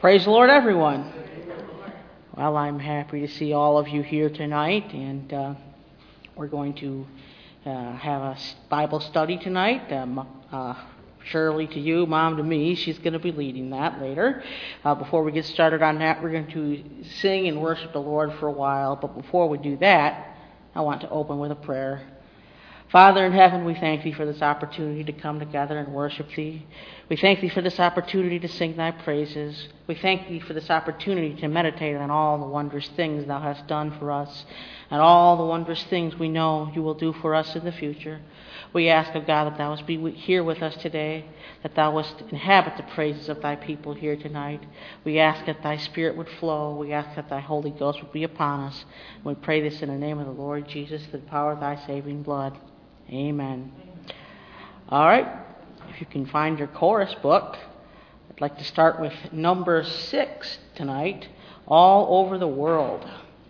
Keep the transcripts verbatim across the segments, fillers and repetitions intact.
Praise the Lord, everyone. Well, I'm happy to see all of you here tonight, and uh, we're going to uh, have a Bible study tonight. Um, uh, Shirley to you, Mom to me. She's going to be leading that later. Uh, before we get started on that, we're going to sing and worship the Lord for a while. But before we do that, I want to open with a prayer. Father in heaven, we thank Thee for this opportunity to come together and worship Thee. We thank Thee for this opportunity to sing Thy praises. We thank Thee for this opportunity to meditate on all the wondrous things Thou hast done for us and all the wondrous things we know You will do for us in the future. We ask, of God, that Thou wouldst be here with us today, that Thou wouldst inhabit the praises of Thy people here tonight. We ask that Thy Spirit would flow. We ask that Thy Holy Ghost would be upon us. And we pray this in the name of the Lord Jesus, through the power of Thy saving blood. Amen. All right. If you can find your chorus book, I'd like to start with number six tonight, All Over the World.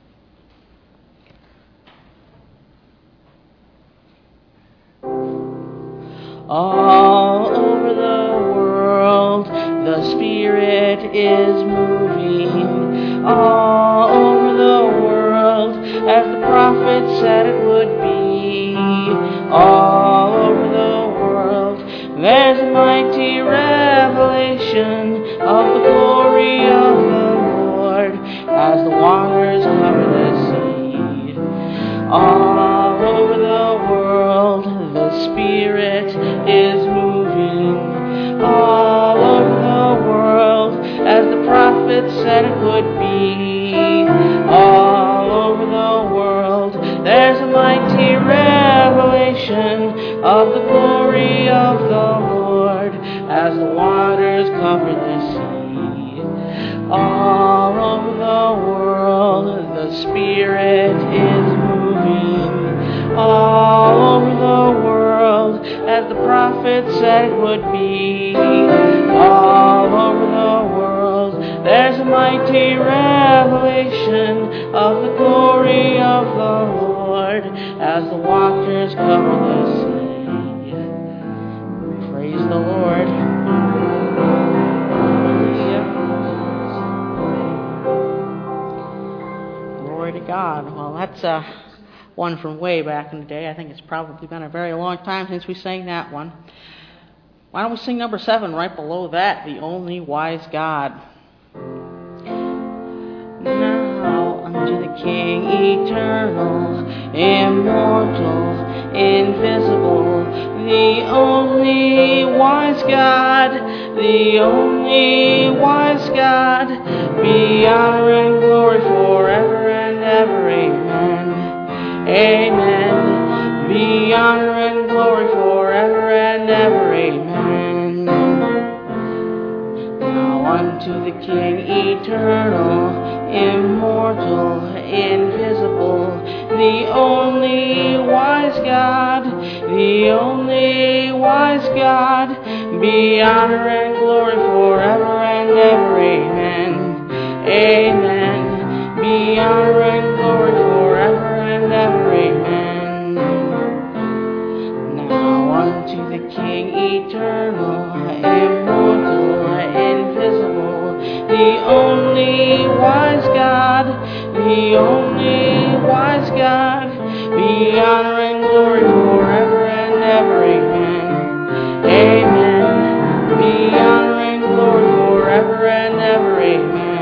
All over the world, the Spirit is moving. All over the world, as the prophet said it would be. All over the world, there's a mighty revelation of the glory of the Lord as the waters cover the sea. All over the world, the Spirit is moving. All over the world, as the prophet said it would be. All over the world, there's a mighty revelation of the glory of the Lord as the waters cover the sea. All over the world, the Spirit is moving. All over the world, as the prophet said it would be. All over the world, there's a mighty revelation of the glory of the Lord as the waters cover the sea. Praise the Lord. Hallelujah. Glory to God. Well, that's uh, one from way back in the day. I think it's probably been a very long time since we sang that one. Why don't we sing number seven right below that, The Only Wise God. Now unto the King eternal, immortal, invisible, the only wise God, the only wise God, be honor and glory forever and ever. Amen. Amen. Be honor and glory forever and ever. Amen. Now unto the King eternal, immortal, invisible, the only wise God, the only wise God, be honor and glory forever and ever. Amen. Amen. Be honor and glory forever and ever. Amen. Now unto the King eternal, immortal, invisible, the only wise God, the only wise God, be honor and glory forever and ever. Amen. Amen. Be honor and glory forever and ever. Amen.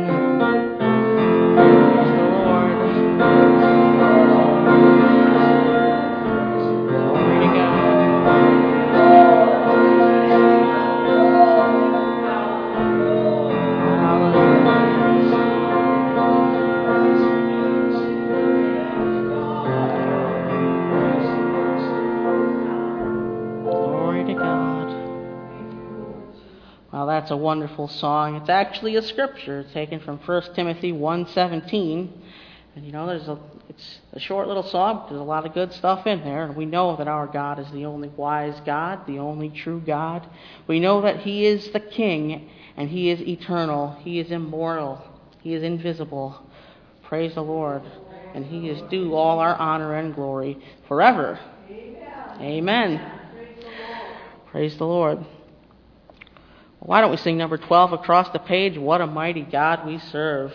That's a wonderful song. It's actually a scripture taken from First Timothy one seventeen. And you know, there's a it's a short little song, but there's a lot of good stuff in there. And we know that our God is the only wise God, the only true God. We know that He is the King, and He is eternal. He is immortal. He is invisible. Praise the Lord. And He is due all our honor and glory forever. Amen. Amen. Praise the Lord. Why don't we sing number twelve across the page, What a Mighty God We Serve.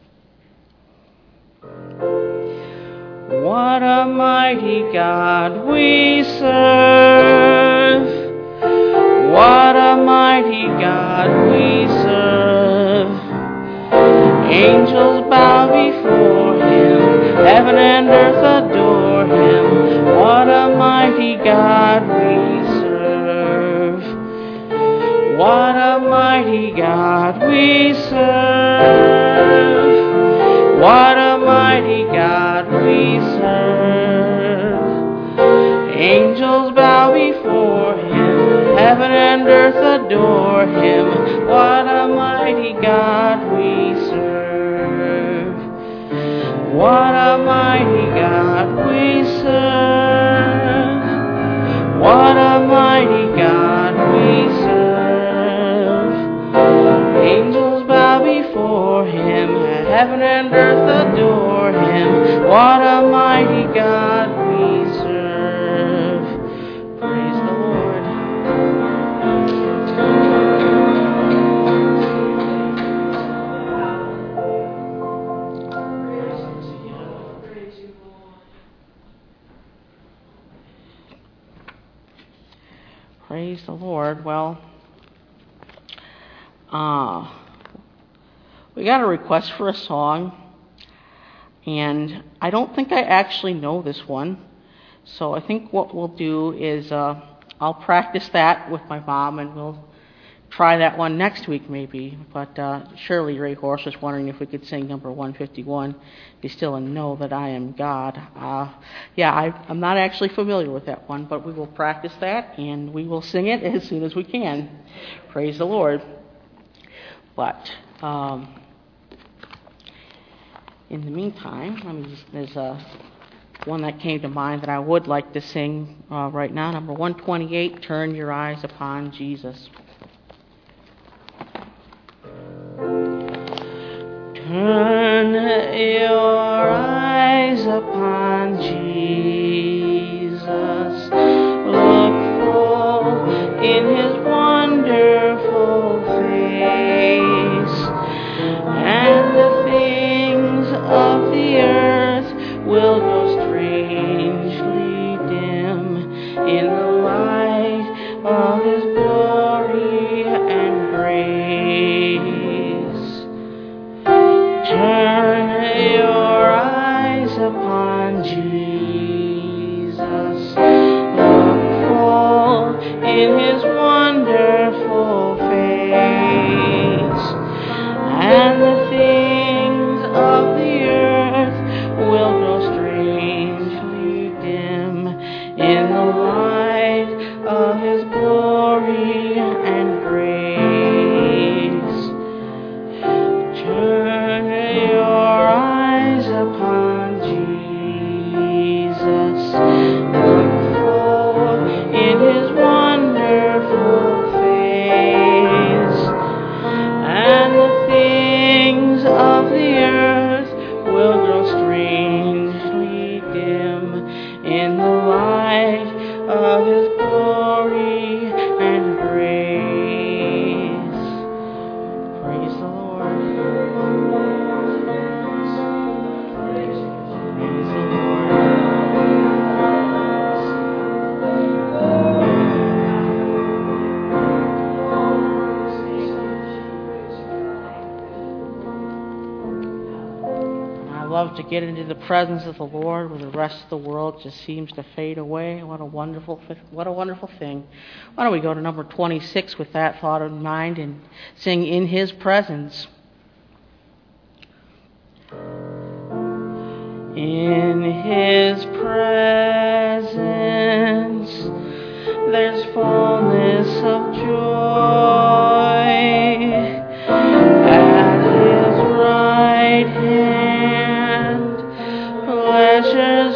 What a mighty God we serve. What a mighty God we serve. Angels bow before him, heaven and earth adore him. What a mighty God we serve. What a mighty God we serve. What a mighty God we serve. Angels bow before him, heaven and earth adore him. What a mighty God we serve. What a mighty God we serve. What a mighty God we serve. Angels bow before him, heaven and earth adore him. What a mighty God we serve. Praise the Lord. Praise the Lord. Well, uh, we got a request for a song, and I don't think I actually know this one. So I think what we'll do is uh, I'll practice that with my mom, and we'll try that one next week maybe. But uh, Shirley Ray Horse was wondering if we could sing number one fifty-one, Be Still and Know That I Am God. Uh, yeah, I, I'm not actually familiar with that one, but we will practice that, and we will sing it as soon as we can. Praise the Lord. But um, in the meantime, let me just, there's a one that came to mind that I would like to sing uh, right now. Number one twenty-eight, Turn Your Eyes Upon Jesus. Turn your eyes upon Jesus. Look full in his wonderful face, and the things of the earth will grow strangely dim in the light of his glory and grace. Turn your eyes upon Jesus. Look full in his wonderful face, and the things of the earth will grow strangely dim in the light of his glory and grace. Turn your eyes upon Jesus. Look full in his wonderful face, and the things of the earth will grow strangely dim in the light of his glory and grace. Praise the Lord. Praise the I love to get into the presence of the Lord where the rest of the world just seems to fade away. What a wonderful, what a wonderful thing. Why don't we go to number twenty-six with that thought in mind and sing In His Presence. In His presence there's fullness of joy. At his right hand pleasures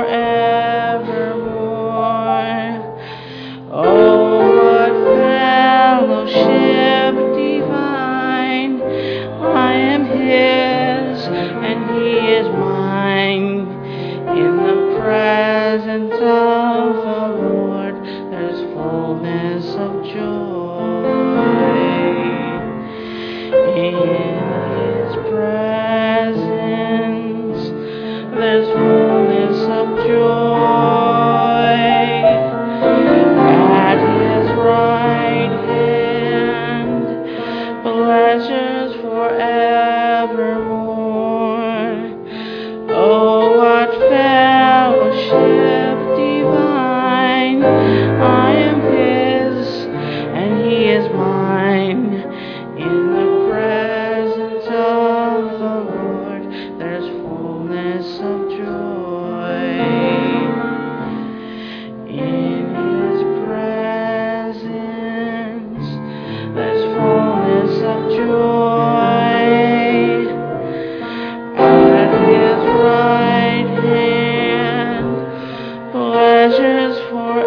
forevermore. Oh, what fellowship divine! I am his and he is mine. In the presence of the Lord there's fullness of joy. In His presence, there's fullness of joy. At His right hand, pleasures forevermore. Oh, what fellowship divine! I am His, and He is mine. In the presence of the Lord, there's fullness of joy. In His presence, there's fullness of joy. At His right hand, pleasures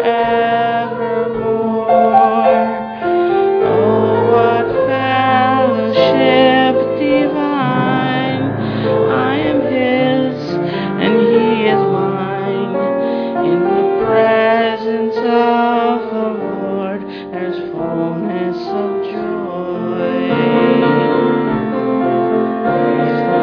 forevermore. Oh, what fellowship divine! I am His, and He is mine. In the presence of the Lord, there's fullness of joy. Praise the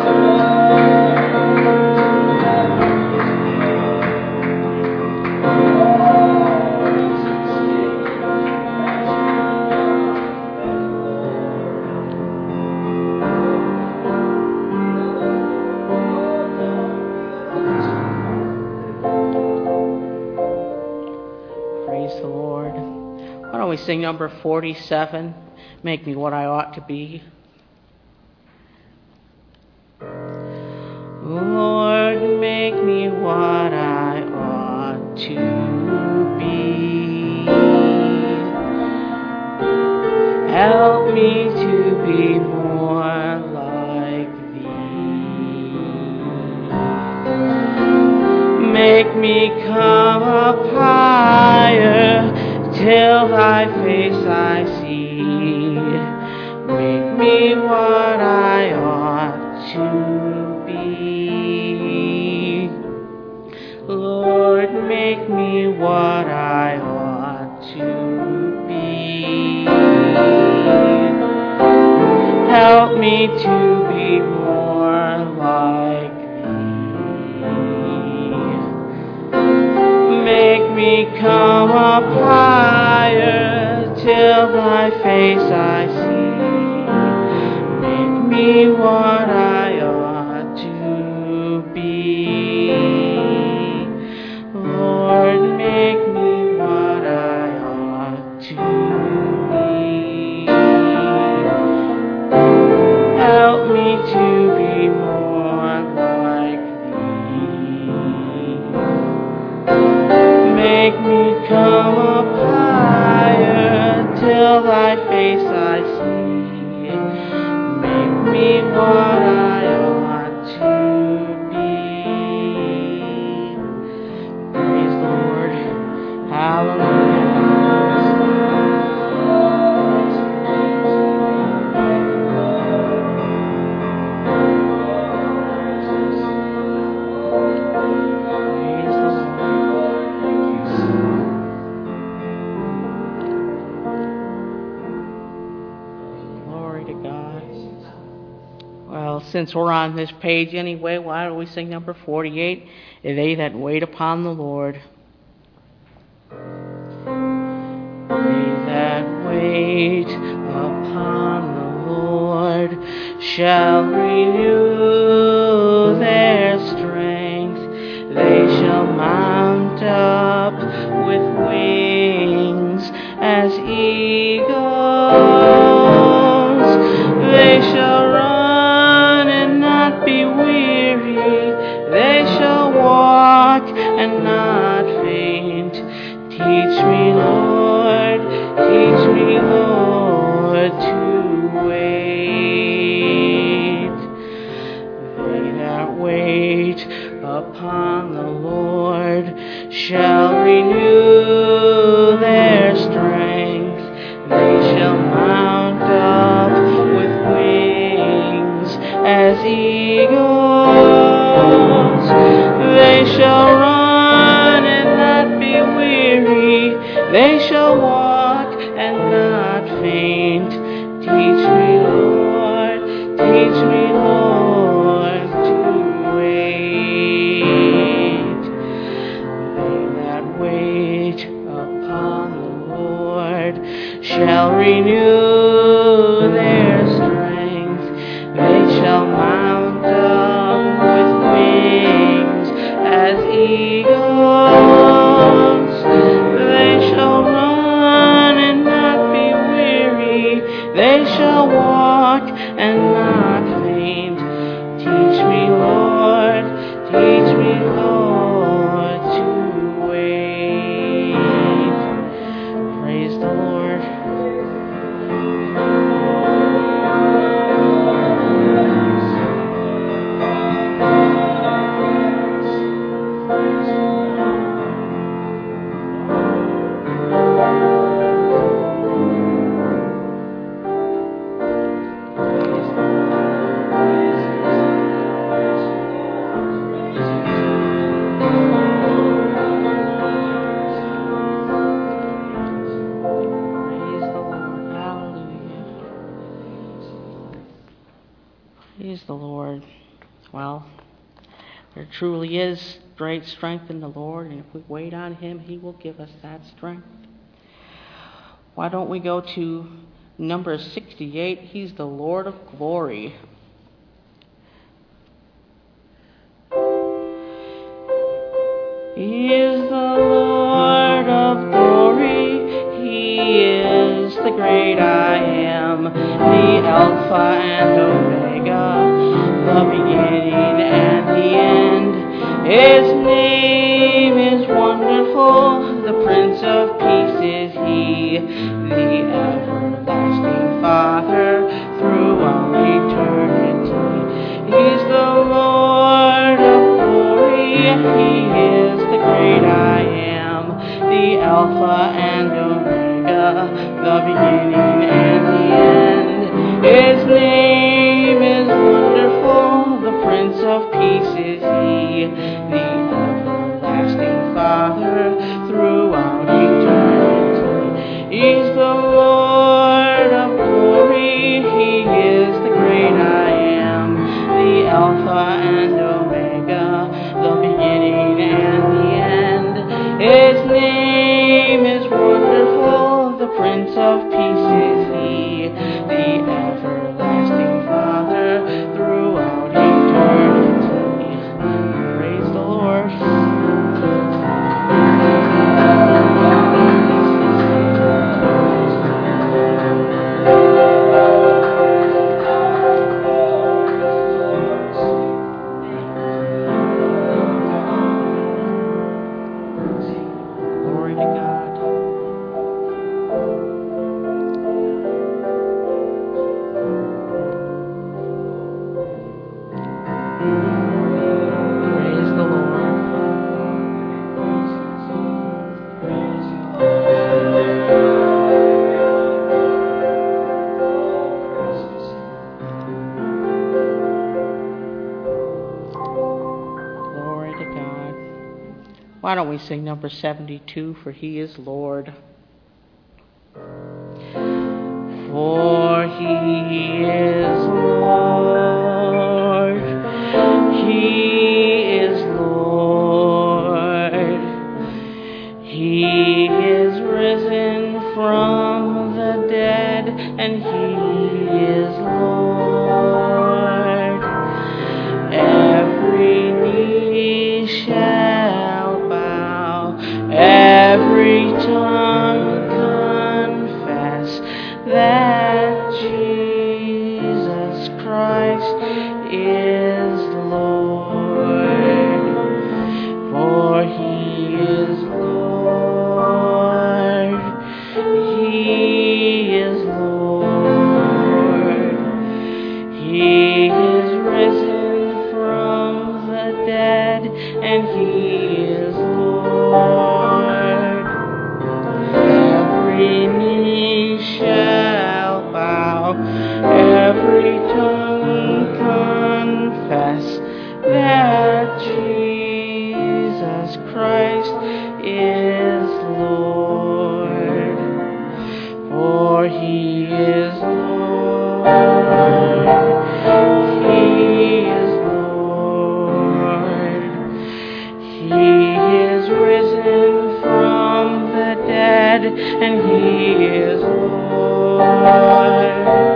Praise the Lord. Why don't we sing number forty-seven, Make Me What I Ought to Be. Lord, make me what I ought to be. Help me to be more like Thee. Make me come up higher till Thy face I see. Make me what I ought to be. Lord, make me what I ought to be. Help me to be more like Thee. Make me come up higher till Thy face I see. Make me what I ought to be. Lord, make me what I ought to be. Help me to be more like Thee. Make me come up higher till Thy face I see. Make me what I ought to be. Praise the Lord. Hallelujah. Praise the Lord. Glory to God. Well, since we're on this page anyway, why don't we sing number forty-eight? They that wait upon the Lord. They that wait upon the Lord shall renew their strength. They shall mount up with wings as eagles. They shall run and not be weary. They shall walk and not faint. Teach me, Lord, teach me, Lord, to wait. They that wait upon the Lord shall renew their strength. They shall mount up with wings as eagles. They shall run and not be weary. They shall walk and not faint. Teach me, Lord. shall renew their strength. They shall mount up with wings as eagles. They shall run and not be weary. They shall walk and not faint. Teach me, Lord, teach me, Lord, to wait. Praise the Lord. Praise the Lord. Well, there truly is great strength in the Lord, and if we wait on Him, He will give us that strength. Why don't we go to number sixty-eight? He's the Lord of glory. He is the Lord of glory. He is the great I am, the Alpha and Omega, the beginning and the end. His name is wonderful, the Prince of Peace is He, the everlasting Father throughout eternity. He's the Lord of glory. He is the great I am, the Alpha and Omega, the beginning and the end. His name is wonderful, the Prince of Peace is He, the everlasting Father throughout eternity. He's the Lord of glory. He is the great I am, the Alpha and Omega, the beginning and the end. His name is wonderful, the Prince of Peace is He, the everlasting Father throughout eternity. Praise the Lord. Glory to God. Praise the Lord. Glory to God. Why don't we sing number seventy-two, For He is Lord? For He is Lord. He is Lord. He is risen from the dead, and He is Lord. Every knee shall bow, every tongue confess that Jesus Christ is Lord. For He is Lord. He is Lord. He is risen from the dead, and He is Lord. and He is Lord.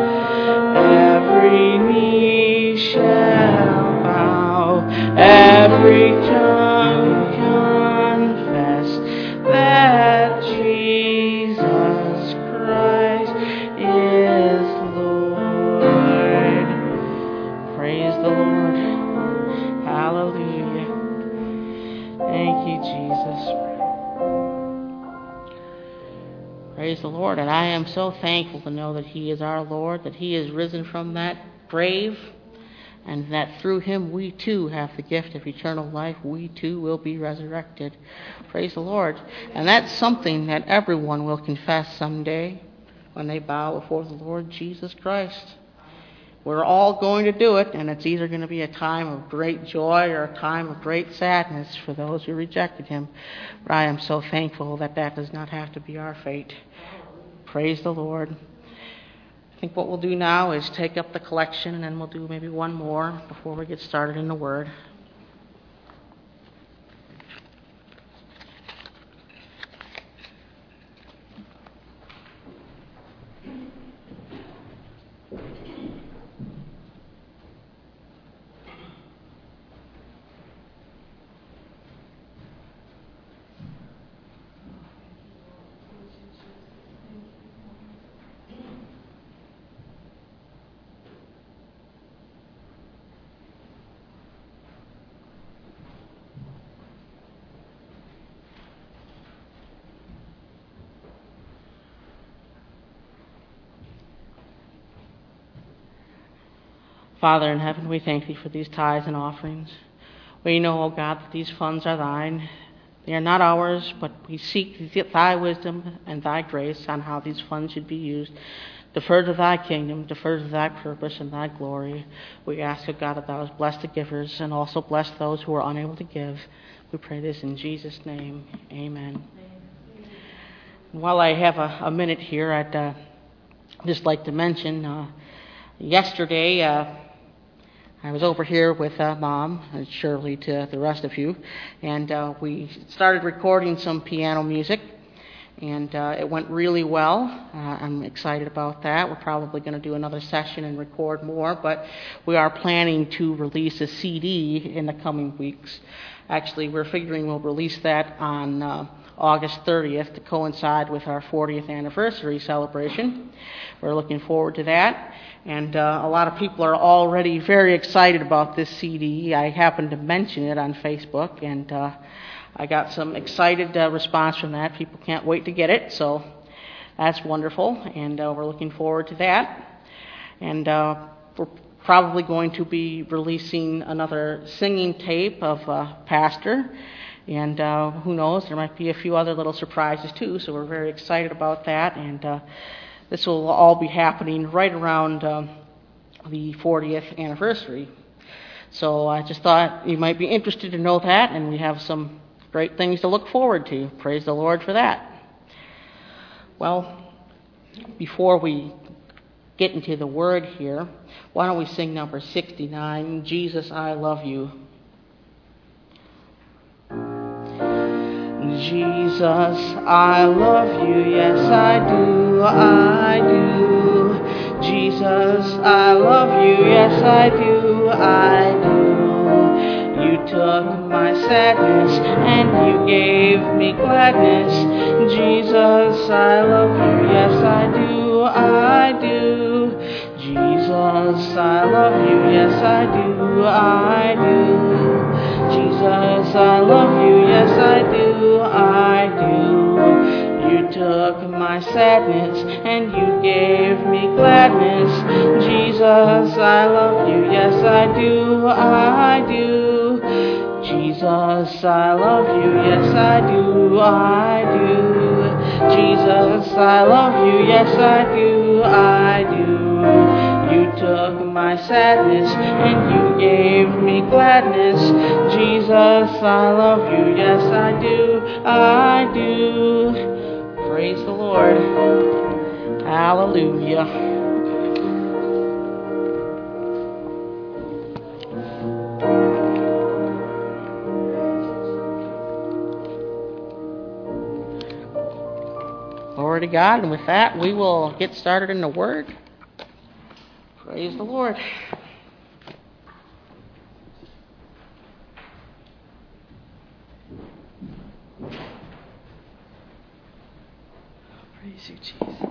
Every knee shall bow, every tongue confess that Jesus Christ is Lord. Praise the Lord. Hallelujah. Thank you, Jesus. Praise the Lord. And I am so thankful to know that He is our Lord, that He is risen from that grave, and that through Him we too have the gift of eternal life. We too will be resurrected. Praise the Lord. And that's something that everyone will confess someday when they bow before the Lord Jesus Christ. We're all going to do it, and it's either going to be a time of great joy or a time of great sadness for those who rejected Him. But I am so thankful that that does not have to be our fate. Praise the Lord. I think what we'll do now is take up the collection, and then we'll do maybe one more before we get started in the Word. Father in heaven, we thank Thee for these tithes and offerings. We know, O God, that these funds are Thine. They are not ours, but we seek Thy wisdom and Thy grace on how these funds should be used to further Thy kingdom, to further Thy purpose and Thy glory. We ask, O God, that Thou bless the givers and also bless those who are unable to give. We pray this in Jesus' name. Amen. And while I have a, a minute here, I'd uh, just like to mention, uh, yesterday, uh, I was over here with uh, Mom and Shirley to the rest of you, and uh, we started recording some piano music, and uh, it went really well. Uh, I'm excited about that. We're probably going to do another session and record more, but we are planning to release a C D in the coming weeks. Actually, we're figuring we'll release that on uh, August thirtieth to coincide with our fortieth anniversary celebration. We're looking forward to that. And uh, a lot of people are already very excited about this C D. I happened to mention it on Facebook, and uh, I got some excited uh, response from that. People can't wait to get it, so that's wonderful, and uh, we're looking forward to that. And uh, we're probably going to be releasing another singing tape of uh, Pastor, and uh, who knows, there might be a few other little surprises too, so we're very excited about that. And uh, this will all be happening right around um, the fortieth anniversary. So I just thought you might be interested to know that, and we have some great things to look forward to. Praise the Lord for that. Well, before we get into the Word here, why don't we sing number sixty-nine, Jesus, I Love You. Jesus, I love you, yes I do, I do. Jesus, I love you, yes I do, I do. You took my sadness and you gave me gladness. Jesus, I love you, yes I do, I do. Jesus, I love you, yes I do, I do. Jesus, I love you, yes I do, I do. You took my sadness and you gave me gladness. Jesus, I love you, yes I do, I do. Jesus, I love you, yes I do, I do. Jesus, I love you, yes I do, I do. You took my sadness and you gave me gladness. Jesus, I love you, yes I do, I do. Praise the Lord. Hallelujah. Glory to God. And with that, we will get started in the Word. Praise the Lord. Praise you, Jesus.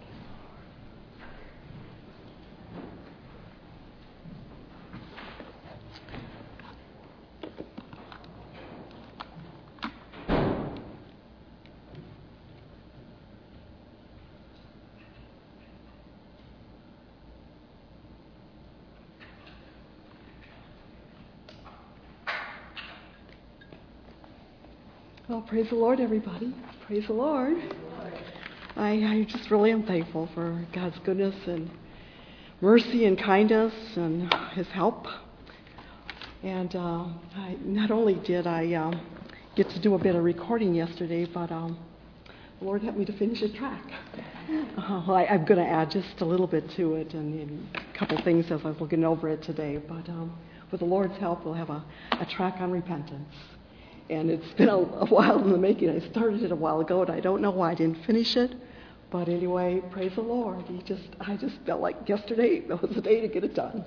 Well, praise the Lord, everybody. Praise the Lord. I, I just really am thankful for God's goodness and mercy and kindness and His help. And uh, I, not only did I um, get to do a bit of recording yesterday, but um, the Lord helped me to finish a track. Uh, well, I, I'm going to add just a little bit to it and, and a couple things as I was looking over it today. But um, with the Lord's help, we'll have a, a track on repentance. And it's been a, a while in the making. I started it a while ago, and I don't know why I didn't finish it. But anyway, praise the Lord. He just, I just felt like yesterday that was the day to get it done.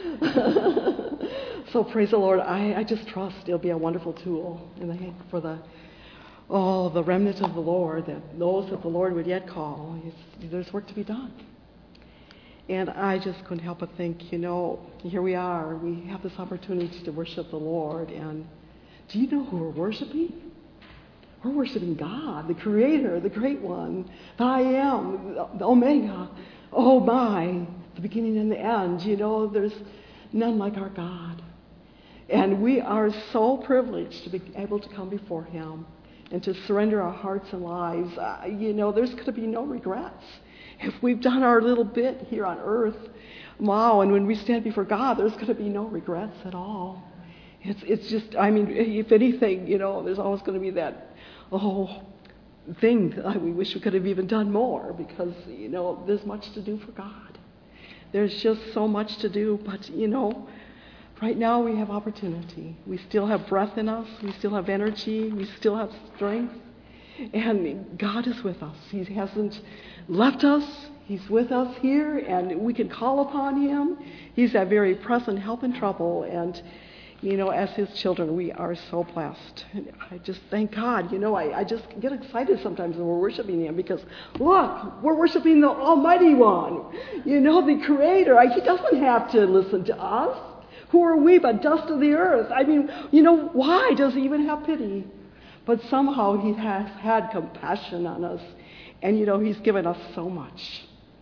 So praise the Lord. I, I just trust it'll be a wonderful tool in the hand for the oh the remnant of the Lord, that those that the Lord would yet call. It's, there's work to be done. And I just couldn't help but think, you know, here we are. We have this opportunity to worship the Lord, and do you know who we're worshiping? We're worshiping God, the Creator, the Great One, the I Am, the Omega. Oh my, the beginning and the end. You know, there's none like our God. And we are so privileged to be able to come before Him and to surrender our hearts and lives. Uh, you know, there's going to be no regrets. If we've done our little bit here on earth, wow, and when we stand before God, there's going to be no regrets at all. It's it's just, I mean, if anything, you know, there's always going to be that, oh, thing that we wish we could have even done more, because, you know, there's much to do for God. There's just so much to do, but, you know, right now we have opportunity. We still have breath in us. We still have energy. We still have strength. And God is with us. He hasn't left us. He's with us here, and we can call upon Him. He's that very present help in trouble, and you know, as His children, we are so blessed. I just thank God. You know, I, I just get excited sometimes when we're worshiping Him, because, look, we're worshiping the Almighty One. You know, the Creator. He doesn't have to listen to us. Who are we but dust of the earth? I mean, you know, why does He even have pity? But somehow He has had compassion on us. And, you know, He's given us so much.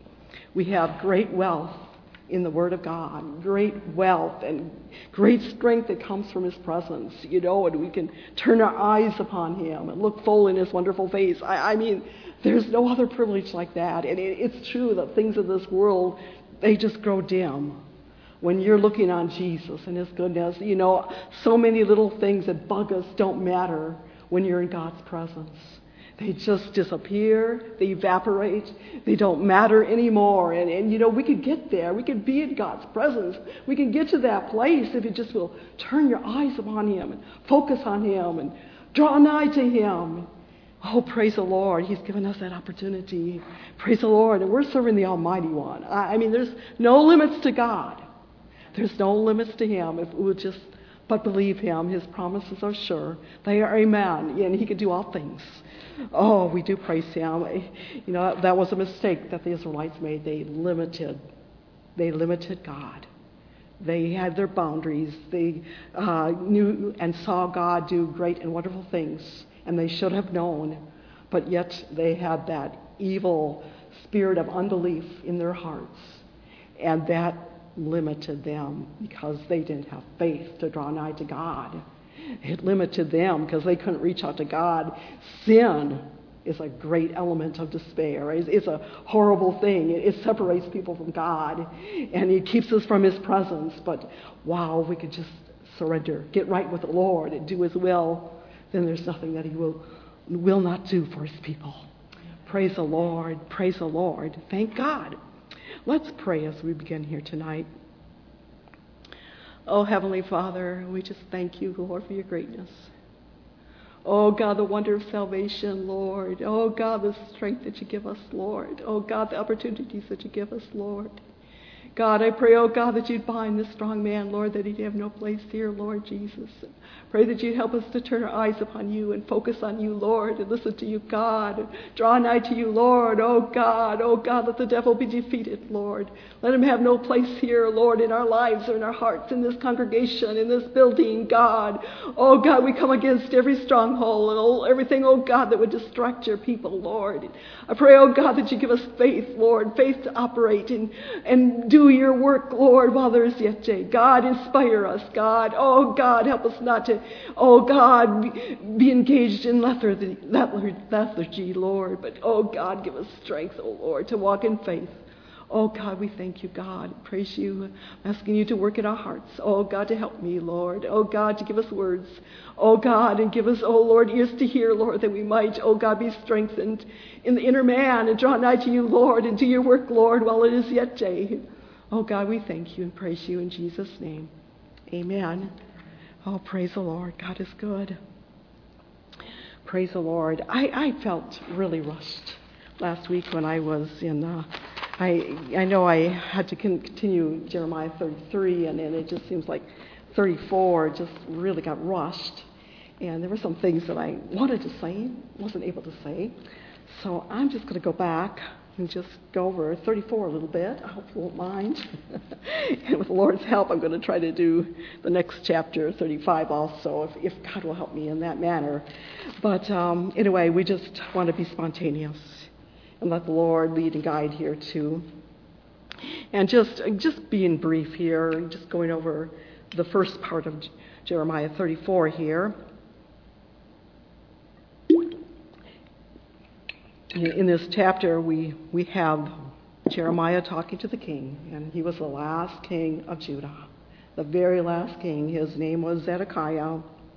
We have great wealth in the Word of God, great wealth and great strength that comes from His presence, you know, and we can turn our eyes upon Him and look full in His wonderful face. I, I mean, there's no other privilege like that. And it, it's true that things of this world, they just grow dim when you're looking on Jesus and His goodness. You know, so many little things that bug us don't matter when you're in God's presence. They just disappear. They evaporate. They don't matter anymore. And, and, you know, we could get there. We could be in God's presence. We can get to that place if you just will turn your eyes upon Him and focus on Him and draw nigh to Him. Oh, praise the Lord. He's given us that opportunity. Praise the Lord. And we're serving the Almighty One. I, I mean, there's no limits to God. There's no limits to Him if we would just but believe Him. His promises are sure. They are amen. And He can do all things. Oh, we do praise Him. You know, that was a mistake that the Israelites made. They limited, they limited God. They had their boundaries. They uh, knew and saw God do great and wonderful things, and they should have known. But yet they had that evil spirit of unbelief in their hearts, and that limited them because they didn't have faith to draw nigh to God. It limited them because they couldn't reach out to God. Sin is a great element of despair. It's, it's a horrible thing. It, it separates people from God, and it keeps us from His presence. But wow, we could just surrender, get right with the Lord, and do His will. Then there's nothing that He will will not do for His people. Praise the Lord. Praise the Lord. Thank God. Let's pray as we begin here tonight. Oh, Heavenly Father, we just thank You, Lord, for Your greatness. Oh, God, the wonder of salvation, Lord. Oh, God, the strength that you give us, Lord. Oh, God, the opportunities that you give us, Lord. God, I pray, oh God, that you'd bind this strong man, Lord, that he'd have no place here, Lord Jesus. Pray that you'd help us to turn our eyes upon you and focus on you, Lord, and listen to you, God. Draw nigh to you, Lord. Oh God, oh God, let the devil be defeated, Lord. Let him have no place here, Lord, in our lives or in our hearts, in this congregation, in this building, God. Oh God, we come against every stronghold and all, everything, oh God, that would distract your people, Lord. I pray, oh God, that you give us faith, Lord, faith to operate and, and do your work, Lord, while there is yet day. God, inspire us, God. Oh God, help us not to, oh God, be, be engaged in lethargy, lethargy, Lord. But oh God, give us strength, oh Lord, to walk in faith. Oh God, we thank you, God. Praise you. I'm asking you to work in our hearts. Oh God, to help me, Lord. Oh God, to give us words. Oh God, and give us, oh Lord, ears to hear, Lord, that we might, oh God, be strengthened in the inner man and draw nigh to you, Lord, and do your work, Lord, while it is yet day. Oh God, we thank you and praise you in Jesus' name. Amen. Oh, praise the Lord. God is good. Praise the Lord. I, I felt really rushed last week when I was in, uh, I I know I had to continue Jeremiah thirty-three, and, and it just seems like thirty-four just really got rushed. And there were some things that I wanted to say, wasn't able to say. So I'm just going to go back and just go over thirty-four a little bit. I hope you won't mind. And with the Lord's help, I'm going to try to do the next chapter, thirty-five, also, if, if God will help me in that manner. But um, anyway, we just want to be spontaneous and let the Lord lead and guide here too. And just just being brief here, just going over the first part of Jeremiah thirty-four here. In this chapter, we, we have Jeremiah talking to the king, and he was the last king of Judah, the very last king. His name was Zedekiah.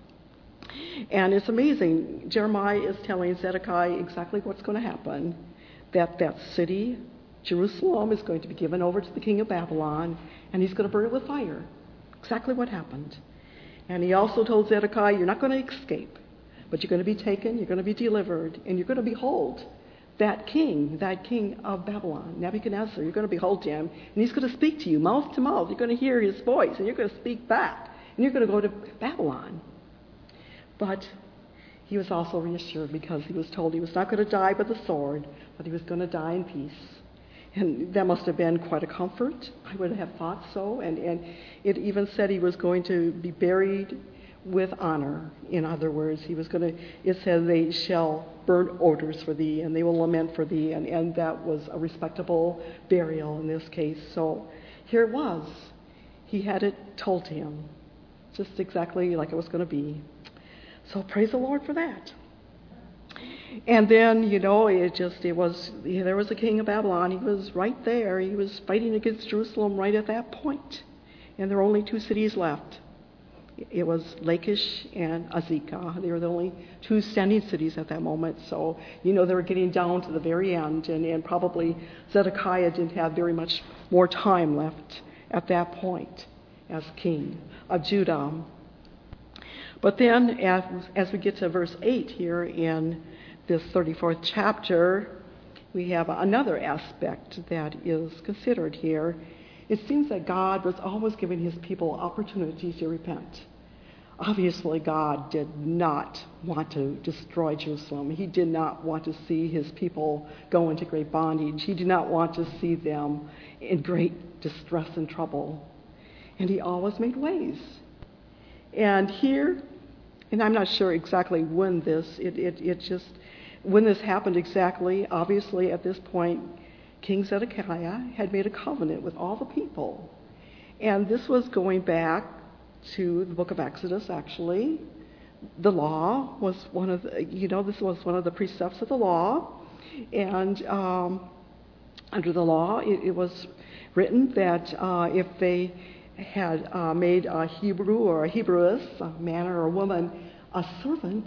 And it's amazing. Jeremiah is telling Zedekiah exactly what's going to happen, that that city, Jerusalem, is going to be given over to the king of Babylon, and he's going to burn it with fire. Exactly what happened. And he also told Zedekiah, you're not going to escape, but you're going to be taken, you're going to be delivered, and you're going to behold that king, that king of Babylon, Nebuchadnezzar. You're going to behold him, and he's going to speak to you mouth to mouth. You're going to hear his voice, and you're going to speak back, and you're going to go to Babylon. But he was also reassured because he was told he was not going to die by the sword, but he was going to die in peace. And that must have been quite a comfort. I would have thought so. And, and it even said he was going to be buried with honor. In other words, he was going to, it said, they shall burn odors for thee, and they will lament for thee. And, and that was a respectable burial in this case. So here it was. He had it told to him, just exactly like it was going to be. So praise the Lord for that. And then, you know, it just, it was, there was a king of Babylon. He was right there. He was fighting against Jerusalem right at that point. And there were only two cities left. It was Lachish and Azekah. They were the only two standing cities at that moment. So, you know, they were getting down to the very end. And, and probably Zedekiah didn't have very much more time left at that point as king of Judah. But then, as, as we get to verse eight here in this thirty-fourth chapter, we have another aspect that is considered here. It seems that God was always giving his people opportunities to repent. Obviously, God did not want to destroy Jerusalem. He did not want to see his people go into great bondage. He did not want to see them in great distress and trouble. And he always made ways. And here, and I'm not sure exactly when this, it, it, it just, when this happened exactly, obviously at this point, King Zedekiah had made a covenant with all the people. And this was going back to the book of Exodus, actually. The law was one of the, you know, this was one of the precepts of the law. And um, under the law, it, it was written that uh, if they had uh, made a Hebrew or a Hebrewess, a man or a woman, a servant,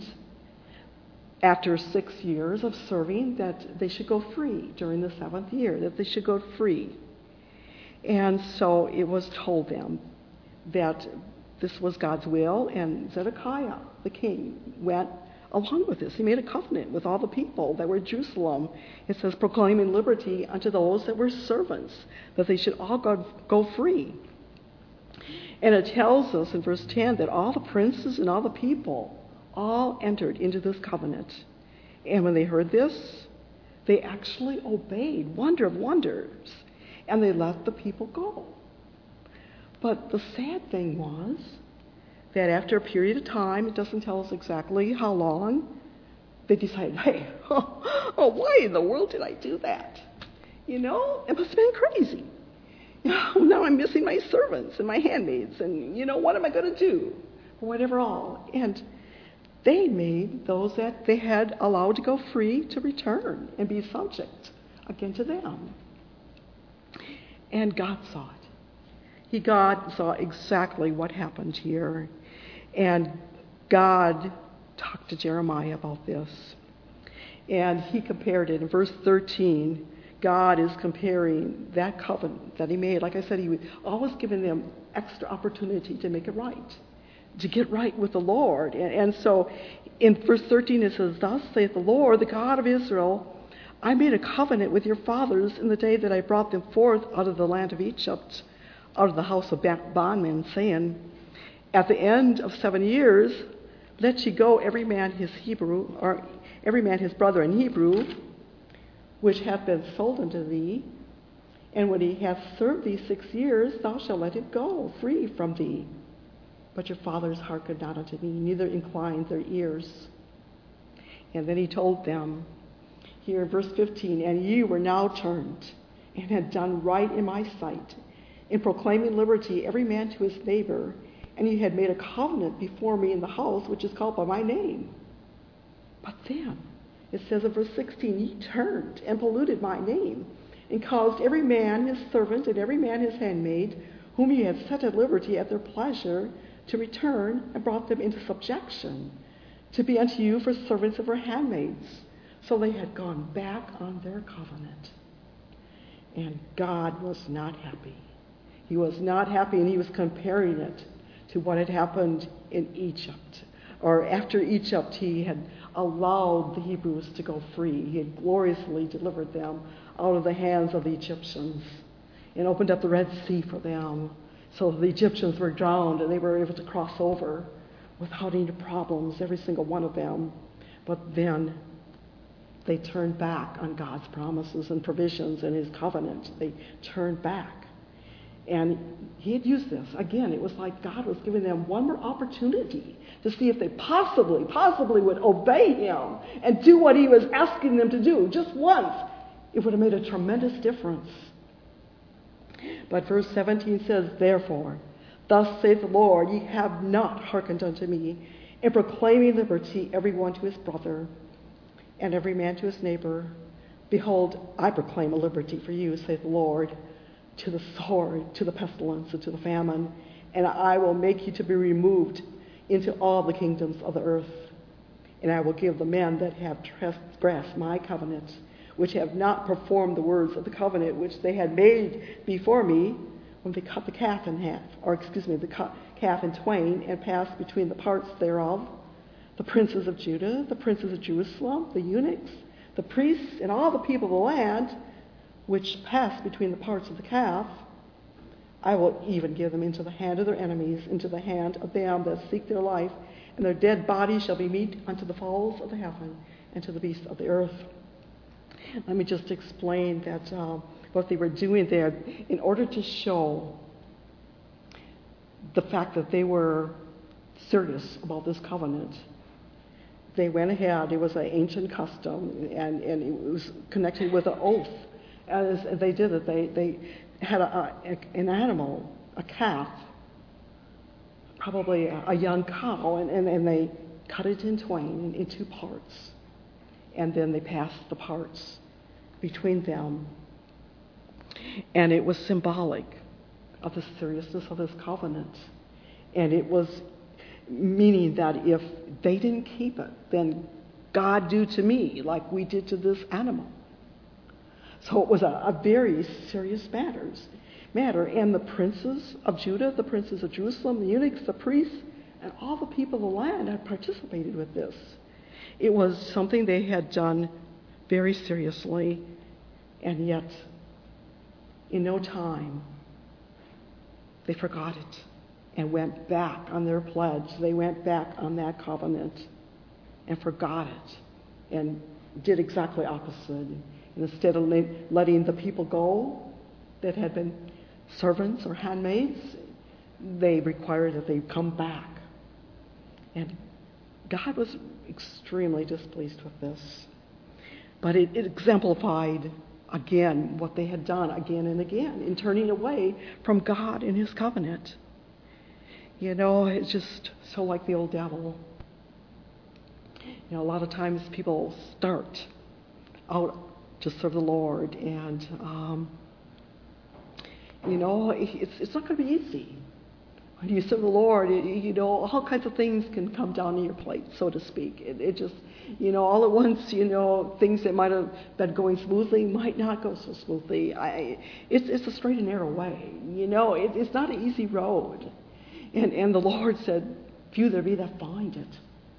after six years of serving, that they should go free during the seventh year, that they should go free. And so it was told them that this was God's will, and Zedekiah, the king, went along with this. He made a covenant with all the people that were in Jerusalem. It says, proclaiming liberty unto those that were servants, that they should all go, go free. And it tells us in verse ten that all the princes and all the people all entered into this covenant. And when they heard this, they actually obeyed. Wonder of wonders. And they let the people go. But the sad thing was that after a period of time, it doesn't tell us exactly how long, they decided, hey, oh, oh, why in the world did I do that? You know, it must have been crazy. You know, now I'm missing my servants and my handmaids, and, you know, what am I going to do? Or whatever all. And they made those that they had allowed to go free to return and be subject again to them. And God saw it. He, God saw exactly what happened here. And God talked to Jeremiah about this. And he compared it in verse thirteen. God is comparing that covenant that he made. Like I said, he was always giving them extra opportunity to make it right, to get right with the Lord. And, and so in verse thirteen it says, thus saith the Lord, the God of Israel, I made a covenant with your fathers in the day that I brought them forth out of the land of Egypt, out of the house of bondmen, saying, at the end of seven years, let ye go every man his Hebrew, or every man his brother in Hebrew, which hath been sold unto thee, and when he hath served thee six years, thou shalt let him go free from thee. But your fathers hearkened not unto me, neither inclined their ears. And then he told them, here in verse fifteen, and ye were now turned, and had done right in my sight, in proclaiming liberty every man to his neighbor, and ye had made a covenant before me in the house which is called by my name. But then, it says in verse sixteen, ye turned and polluted my name, and caused every man his servant and every man his handmaid, whom ye had set at liberty at their pleasure, to return, and brought them into subjection, to be unto you for servants of her handmaids. So they had gone back on their covenant. And God was not happy. He was not happy, and he was comparing it to what had happened in Egypt. Or after Egypt, he had allowed the Hebrews to go free. He had gloriously delivered them out of the hands of the Egyptians and opened up the Red Sea for them. So the Egyptians were drowned, and they were able to cross over without any problems, every single one of them. But then they turned back on God's promises and provisions and his covenant. They turned back. And he had used this. Again, it was like God was giving them one more opportunity to see if they possibly, possibly would obey him and do what he was asking them to do. Just once. It would have made a tremendous difference. But verse seventeen says, therefore, thus saith the Lord, ye have not hearkened unto me, in proclaiming liberty every one to his brother, and every man to his neighbor. Behold, I proclaim a liberty for you, saith the Lord, to the sword, to the pestilence, and to the famine, and I will make you to be removed into all the kingdoms of the earth. And I will give the men that have transgressed my covenant, which have not performed the words of the covenant which they had made before me, when they cut the calf in half, or excuse me, the calf in twain, and passed between the parts thereof, the princes of Judah, the princes of Jerusalem, the eunuchs, the priests, and all the people of the land, which pass between the parts of the calf, I will even give them into the hand of their enemies, into the hand of them that seek their life, and their dead bodies shall be meat unto the fowls of the heaven and to the beasts of the earth. Let me just explain that uh, what they were doing there, in order to show the fact that they were serious about this covenant. They went ahead. It was an ancient custom, and, and it was connected with an oath. As they did it, they, they had a, a, an animal, a calf, probably a, a young cow, and, and, and they cut it in twain, in, in two parts. And then they passed the parts between them. And it was symbolic of the seriousness of this covenant. And it was meaning that if they didn't keep it, then God do to me like we did to this animal. So it was a, a very serious matters, matter. And the princes of Judah, the princes of Jerusalem, the eunuchs, the priests, and all the people of the land had participated with this. It was something they had done very seriously, and yet, in no time, they forgot it and went back on their pledge. They went back on that covenant and forgot it and did exactly opposite. And instead of letting the people go that had been servants or handmaids, they required that they come back. And God was extremely displeased with this. But it, it exemplified, again, what they had done again and again in turning away from God and His covenant. You know, it's just so like the old devil. You know, a lot of times people start out to serve the Lord, and, um, you know, it's, it's not going to be easy. When you serve the Lord, it, you know, all kinds of things can come down to your plate, so to speak. It, it just, you know, all at once, you know, things that might have been going smoothly might not go so smoothly. I, it's, it's a straight and narrow way. You know, it, it's not an easy road. And, and the Lord said, few there be that find it.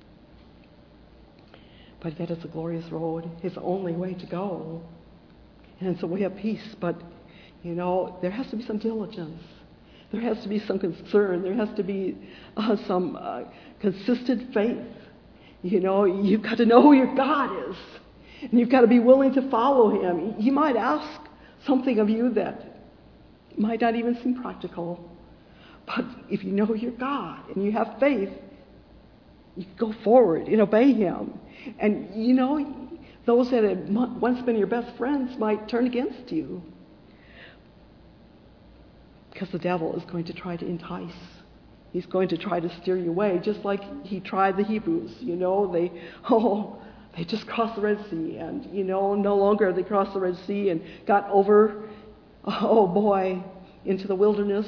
But yet it's a glorious road. It's the only way to go. And it's a way of peace. But, you know, there has to be some diligence. There has to be some concern. There has to be uh, some uh, consistent faith. You know, you've got to know who your God is. And you've got to be willing to follow Him. He might ask something of you that might not even seem practical. But if you know your God and you have faith, you go forward and obey Him. And, you know, those that had once been your best friends might turn against you. Because the devil is going to try to entice. He's going to try to steer you away, just like he tried the Hebrews. You know, they, oh, they just crossed the Red Sea. And, you know, no longer they crossed the Red Sea and got over, oh boy, into the wilderness.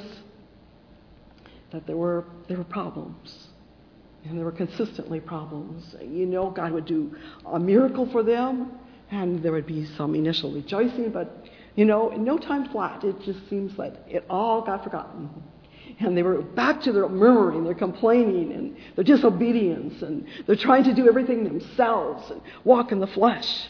That there were there were problems. And there were consistently problems. You know, God would do a miracle for them, and there would be some initial rejoicing, but, you know, in no time flat, it just seems like it all got forgotten. And they were back to their murmuring, their complaining, and their disobedience, and they're trying to do everything themselves and walk in the flesh.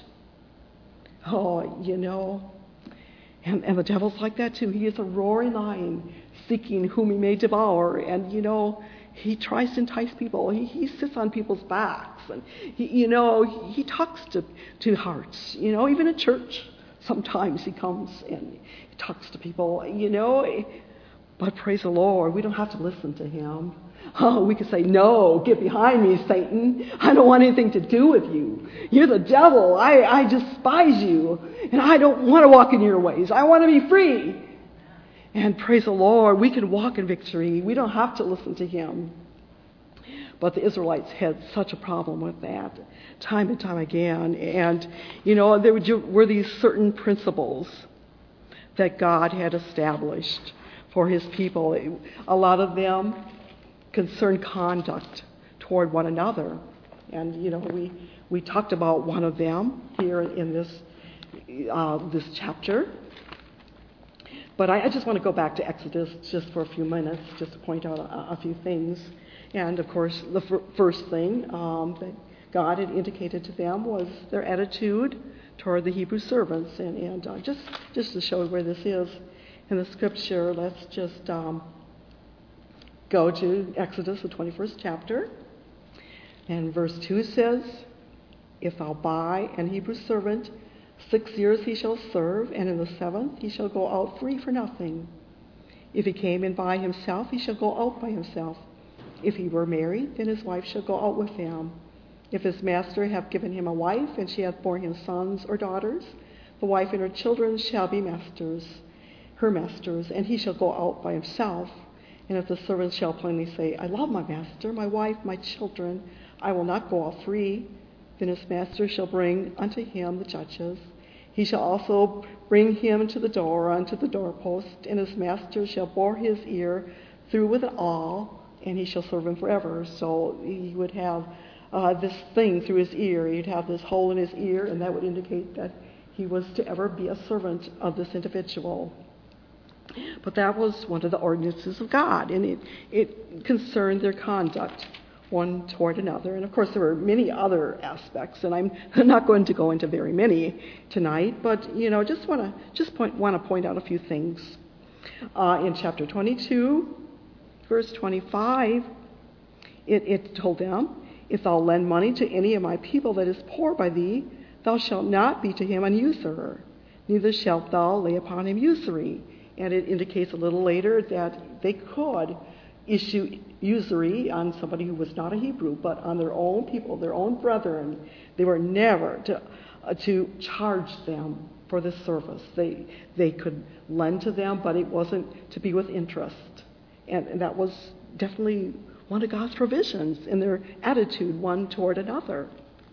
Oh, you know, and, and the devil's like that too. He is a roaring lion, seeking whom he may devour, and, you know, he tries to entice people. He, he sits on people's backs, and he, you know, he talks to, to hearts. You know, even in church, sometimes he comes and he talks to people. You know, but praise the Lord, we don't have to listen to him. Oh, we can say, no, get behind me, Satan. I don't want anything to do with you. You're the devil. I, I despise you, and I don't want to walk in your ways. I want to be free. And praise the Lord, we can walk in victory. We don't have to listen to him. But the Israelites had such a problem with that, time and time again. And, you know, there were these certain principles that God had established for his people. A lot of them concerned conduct toward one another. And, you know, we, we talked about one of them here in this, uh, this chapter. But I, I just want to go back to Exodus just for a few minutes, just to point out a, a few things. And, of course, the f- first thing um, that God had indicated to them was their attitude toward the Hebrew servants. And, and uh, just, just to show where this is in the Scripture, let's just um, go to Exodus, the twenty-first chapter. And verse two says, "If thou buy an Hebrew servant, six years he shall serve, and in the seventh he shall go out free for nothing. If he came in by himself, he shall go out by himself. If he were married, then his wife shall go out with him. If his master have given him a wife, and she hath borne him sons or daughters, the wife and her children shall be masters, her masters, and he shall go out by himself. And if the servant shall plainly say, I love my master, my wife, my children, I will not go out free, then his master shall bring unto him the judges. He shall also bring him to the door unto the doorpost, and his master shall bore his ear through with it all, and he shall serve him forever." So he would have uh, this thing through his ear. He'd have this hole in his ear, and that would indicate that he was to ever be a servant of this individual. But that was one of the ordinances of God, and it, it concerned their conduct one toward another. And of course, there were many other aspects, and I'm not going to go into very many tonight, but, you know, just want to just point, want to point out a few things. Uh, in chapter twenty-two, verse twenty-five, it, it told them, if thou lend money to any of my people that is poor by thee, thou shalt not be to him an usurer, neither shalt thou lay upon him usury. And it indicates a little later that they could issue usury on somebody who was not a Hebrew, but on their own people, their own brethren. They were never to uh, to charge them for this service. They they could lend to them, but it wasn't to be with interest. And, and that was definitely one of God's provisions in their attitude one toward another.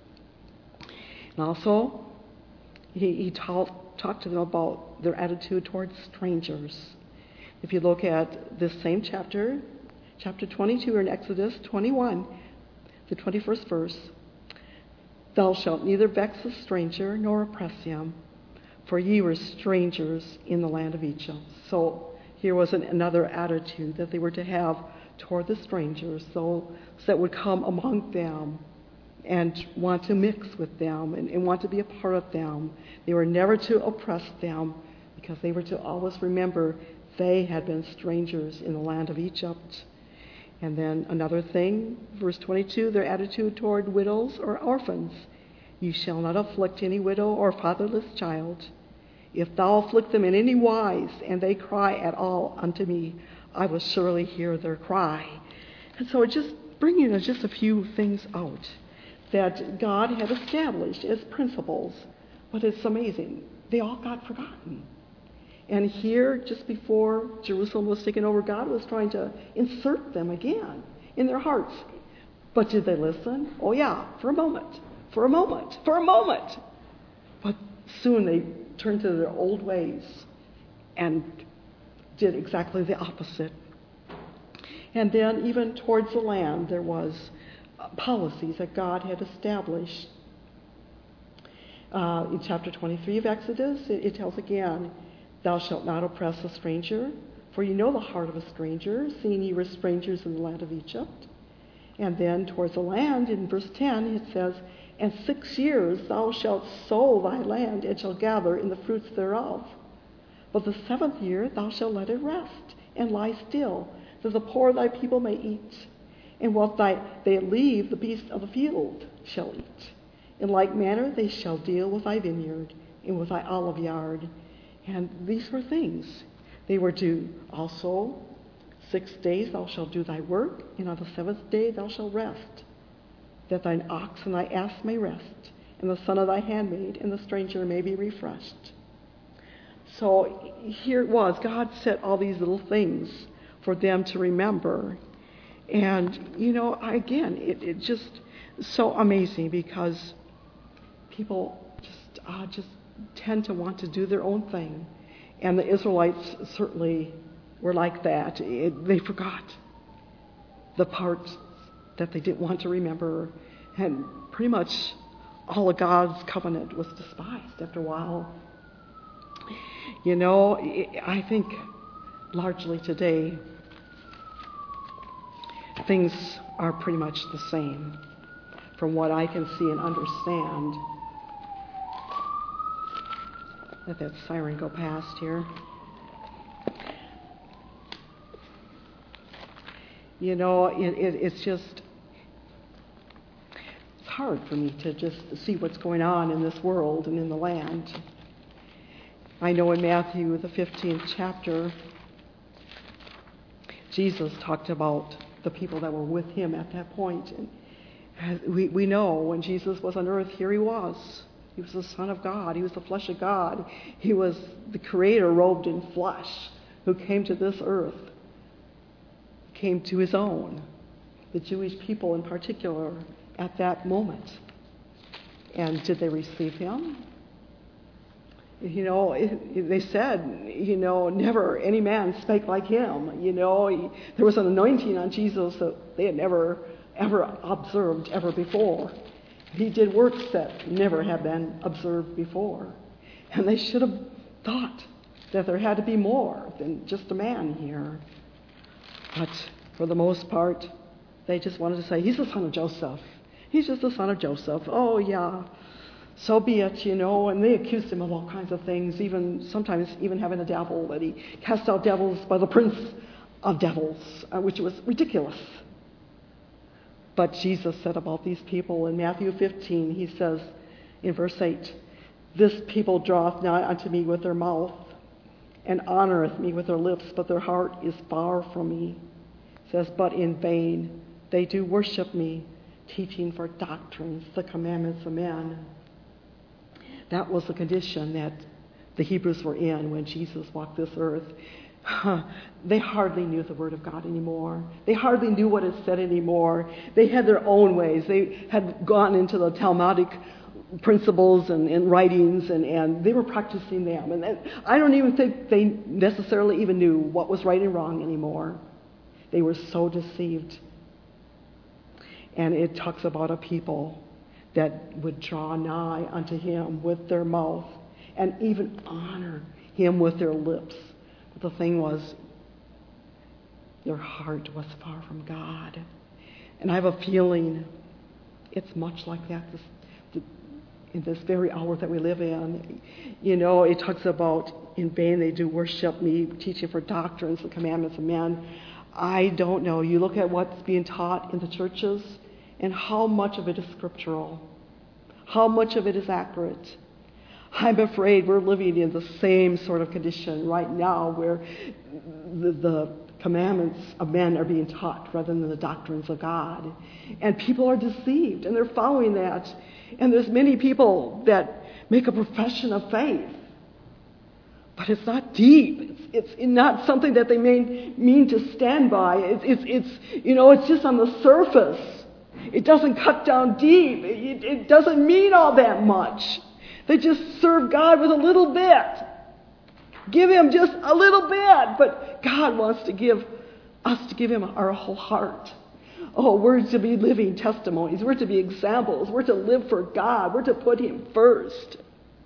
And also, he, he taught, talked to them about their attitude towards strangers. If you look at this same chapter, chapter twenty-two, or in Exodus twenty-one, the twenty-first verse, thou shalt neither vex a stranger nor oppress him, for ye were strangers in the land of Egypt. So here was an, another attitude that they were to have toward the strangers, those that would come among them and want to mix with them and, and want to be a part of them. They were never to oppress them, because they were to always remember they had been strangers in the land of Egypt. And then another thing, verse twenty-two, their attitude toward widows or orphans. You shall not afflict any widow or fatherless child. If thou afflict them in any wise, and they cry at all unto me, I will surely hear their cry. And so just bringing just a few things out that God had established as principles. But it's amazing. They all got forgotten. And here, just before Jerusalem was taken over, God was trying to insert them again in their hearts. But did they listen? Oh yeah, for a moment, for a moment, for a moment. But soon they turned to their old ways and did exactly the opposite. And then even towards the land, there was uh, policies that God had established. Uh, in chapter twenty-three of Exodus, it, it tells again, thou shalt not oppress a stranger, for you know the heart of a stranger, seeing ye were strangers in the land of Egypt. And then towards the land, in verse ten, it says, and six years thou shalt sow thy land, and shalt gather in the fruits thereof. But the seventh year thou shalt let it rest, and lie still, that the poor of thy people may eat. And what thy, they leave, the beasts of the field shall eat. In like manner they shall deal with thy vineyard, and with thy olive yard. And these were things. They were to also, six days thou shalt do thy work, and on the seventh day thou shalt rest, that thine ox and thy ass may rest, and the son of thy handmaid and the stranger may be refreshed. So here it was. God set all these little things for them to remember. And, you know, again, it, it just so amazing, because people just uh, just tend to want to do their own thing. And the Israelites certainly were like that. It, they forgot the parts that they didn't want to remember. And pretty much all of God's covenant was despised after a while. You know, I think largely today things are pretty much the same from what I can see and understand. Let that siren go past here. You know, it, it, it's just, it's hard for me to just see what's going on in this world and in the land. I know in Matthew, the fifteenth chapter, Jesus talked about the people that were with him at that point. And we, we know when Jesus was on earth, here he was. He was the Son of God. He was the flesh of God. He was the Creator robed in flesh who came to this earth, came to his own, the Jewish people in particular, at that moment. And did they receive him? You know, it, they said, you know, never any man spake like him. You know, he, there was an anointing on Jesus that they had never, ever observed ever before. He did works that never had been observed before. And they should have thought that there had to be more than just a man here. But for the most part, They just wanted to say, he's the son of Joseph. He's just the son of Joseph. Oh, yeah. So be it, you know. And they accused him of all kinds of things, even sometimes even having a devil, that he cast out devils by the prince of devils, uh, which was ridiculous. But Jesus said about these people in Matthew fifteen, he says in verse eight, this people draweth nigh unto me with their mouth, and honoreth me with their lips, but their heart is far from me. It says, but in vain they do worship me, teaching for doctrines the commandments of men. That was the condition that the Hebrews were in when Jesus walked this earth. They hardly knew the Word of God anymore. They hardly knew what it said anymore. They had their own ways. They had gone into the Talmudic principles and, and writings, and, and they were practicing them. And that, I don't even think they necessarily even knew what was right and wrong anymore. They were so deceived. And it talks about a people that would draw nigh unto him with their mouth and even honor him with their lips. But the thing was, their heart was far from God. And I have a feeling it's much like that this, in this very hour that we live in. You know, it talks about, in vain they do worship me, teaching for doctrines, the commandments of men. I don't know. You look at what's being taught in the churches, and how much of it is scriptural, how much of it is accurate. I'm afraid we're living in the same sort of condition right now, where the, the commandments of men are being taught rather than the doctrines of God. And people are deceived, and they're following that. And there's many people that make a profession of faith, but it's not deep. It's, it's not something that they may mean to stand by. It's, it's, it's, you know, it's just on the surface. It doesn't cut down deep. It, it doesn't mean all that much. They just serve God with a little bit. Give him just a little bit. But God wants to give us to give him our whole heart. Oh, we're to be living testimonies. We're to be examples. We're to live for God. We're to put him first.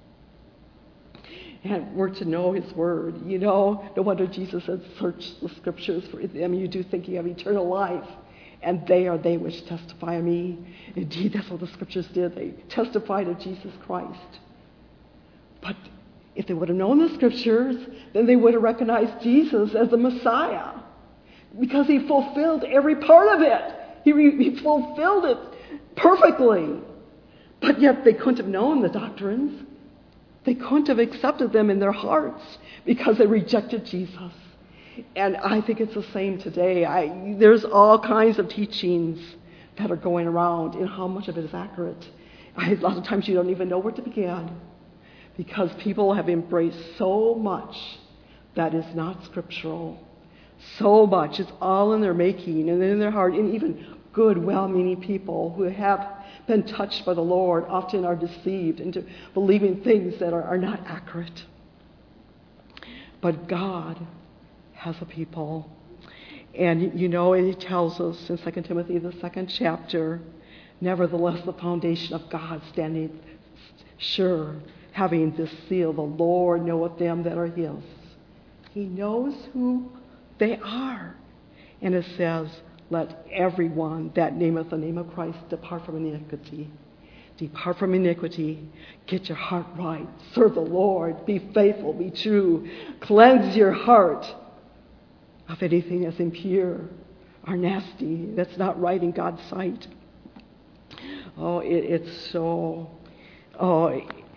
And we're to know his word. You know, no wonder Jesus said, search the scriptures, for in them you do think you have eternal life. And they are they which testify of me. Indeed, that's what the scriptures did. They testified of Jesus Christ. But if they would have known the scriptures, then they would have recognized Jesus as the Messiah, because he fulfilled every part of it. He, re- he fulfilled it perfectly. But yet they couldn't have known the doctrines. They couldn't have accepted them in their hearts because they rejected Jesus. And I think it's the same today. I, there's all kinds of teachings that are going around, and how much of it is accurate. I, a lot of times you don't even know where to begin, because people have embraced so much that is not scriptural. So much. It's all in their making and in their heart. And even good, well-meaning people who have been touched by the Lord often are deceived into believing things that are, are not accurate. But God has a people. And, you know, it tells us in Second Timothy, the second chapter, nevertheless, the foundation of God standing sure, having this seal, the Lord knoweth them that are his. He knows who they are. And it says, let everyone that nameth the name of Christ depart from iniquity. Depart from iniquity. Get your heart right. Serve the Lord. Be faithful. Be true. Cleanse your heart of anything that's impure or nasty, that's not right in God's sight. Oh, it, it's so oh,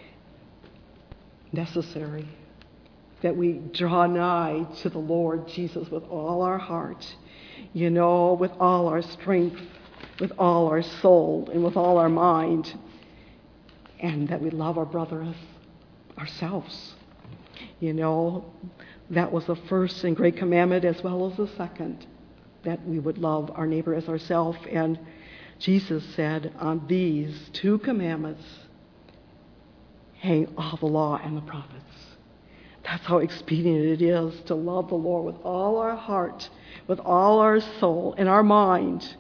necessary that we draw nigh to the Lord Jesus with all our heart, you know, with all our strength, with all our soul, and with all our mind, and that we love our brother as ourselves. You know, that was the first and great commandment, as well as the second, that we would love our neighbor as ourselves. And Jesus said, on these two commandments hang all the law and the prophets. That's how expedient it is to love the Lord with all our heart, with all our soul and our mind,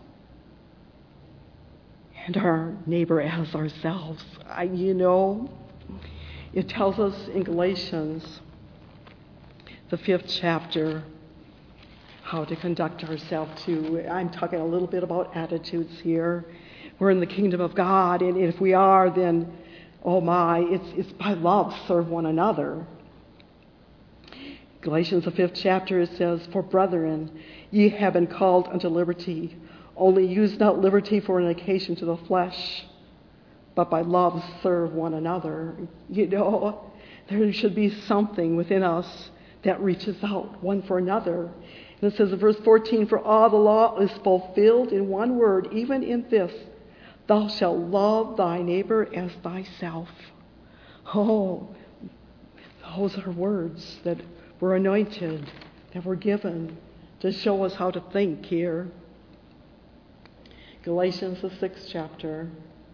and our neighbor as ourselves. I, you know, it tells us in Galatians, the fifth chapter, how to conduct ourselves to. I'm talking a little bit about attitudes here. We're in the kingdom of God, and if we are, then, oh my, it's, it's by love serve one another. Galatians, the fifth chapter, it says, "For brethren, ye have been called unto liberty. Only use not liberty for an occasion to the flesh, but by love serve one another." You know, there should be something within us that reaches out one for another. And it says in verse fourteen, "For all the law is fulfilled in one word, even in this, thou shalt love thy neighbor as thyself." Oh, those are words that we're anointed, that we're given to show us how to think here. Galatians, the sixth chapter.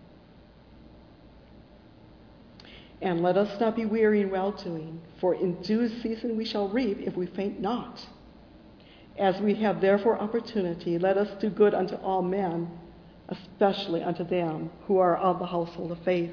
"And let us not be weary in well-doing, for in due season we shall reap if we faint not. As we have therefore opportunity, let us do good unto all men, especially unto them who are of the household of faith."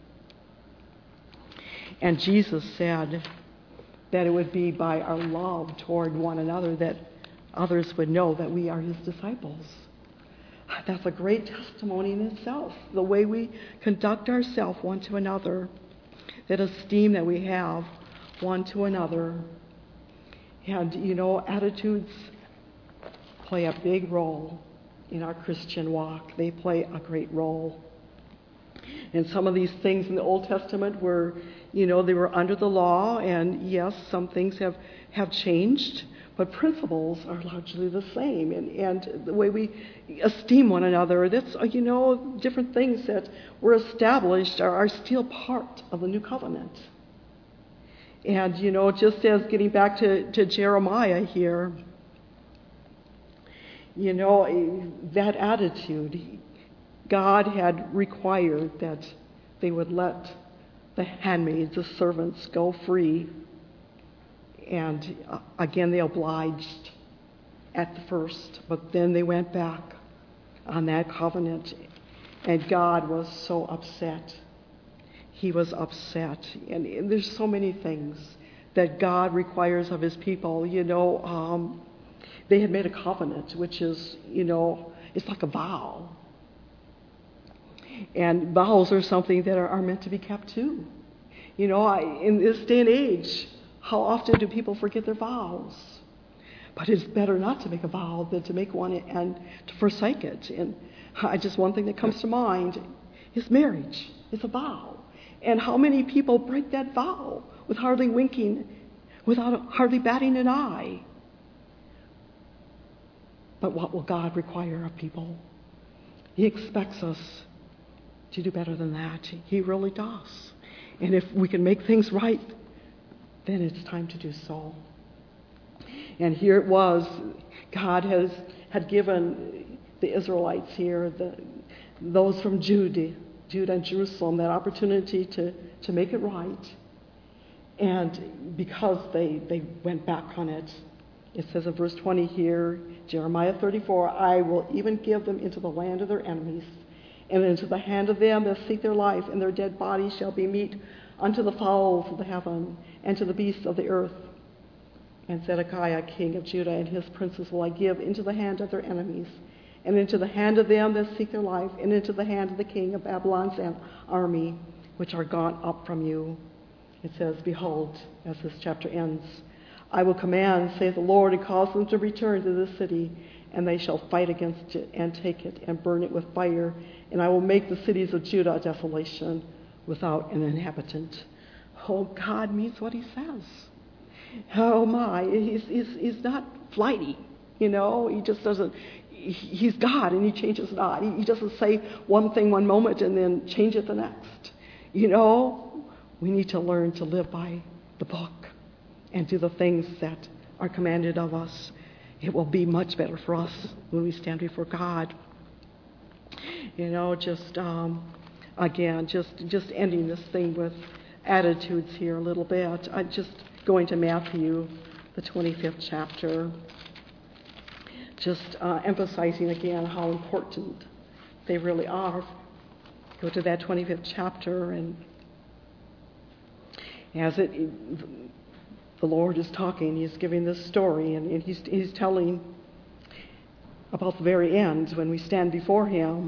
And Jesus said that it would be by our love toward one another that others would know that we are his disciples. That's a great testimony in itself, the way we conduct ourselves one to another, that esteem that we have one to another. And, you know, attitudes play a big role in our Christian walk. They play a great role. And some of these things in the Old Testament were, you know, they were under the law, and yes, some things have, have changed, but principles are largely the same. And, and the way we esteem one another, that's, you know, different things that were established are, are still part of the new covenant. And, you know, just as getting back to, to Jeremiah here, you know, that attitude, God had required that they would let the handmaids, the servants, go free. And uh, again, they obliged at the first, but then they went back on that covenant. And God was so upset. He was upset. And, and there's so many things that God requires of his people. You know, um, they had made a covenant, which is, you know, it's like a vow. And vows are something that are, are meant to be kept too. You know, I, in this day and age, how often do people forget their vows? But it's better not to make a vow than to make one and to forsake it. And I just one thing that comes to mind is marriage. It's a vow. And how many people break that vow with hardly winking, without hardly batting an eye? But what will God require of people? He expects us to do better than that. He really does. And if we can make things right, then it's time to do so. And here it was, God has had given the Israelites here, the, those from Judah, Judah and Jerusalem, that opportunity to, to make it right. And because they, they went back on it, it says in verse twenty here, Jeremiah thirty-four, "I will even give them into the land of their enemies, and into the hand of them that seek their life, and their dead bodies shall be meat unto the fowls of the heaven, and to the beasts of the earth. And Zedekiah, king of Judah, and his princes will I give into the hand of their enemies, and into the hand of them that seek their life, and into the hand of the king of Babylon's army, which are gone up from you." It says, "Behold," as this chapter ends, "I will command, saith the Lord, and cause them to return to this city, and they shall fight against it, and take it, and burn it with fire. And I will make the cities of Judah a desolation, without an inhabitant." Oh, God means what he says. Oh my, he's, he's, he's not flighty, you know, he just doesn't, he's God and he changes not. He, he doesn't say one thing one moment and then change it the next. You know, we need to learn to live by the book and do the things that are commanded of us. It will be much better for us when we stand before God. You know, just, um, again, just, just ending this thing with attitudes here a little bit. I'm just going to Matthew, the twenty-fifth chapter, just uh, emphasizing again how important they really are. Go to that twenty-fifth chapter, and as it, the Lord is talking. He's giving this story, and, and he's, he's telling about the very end when we stand before him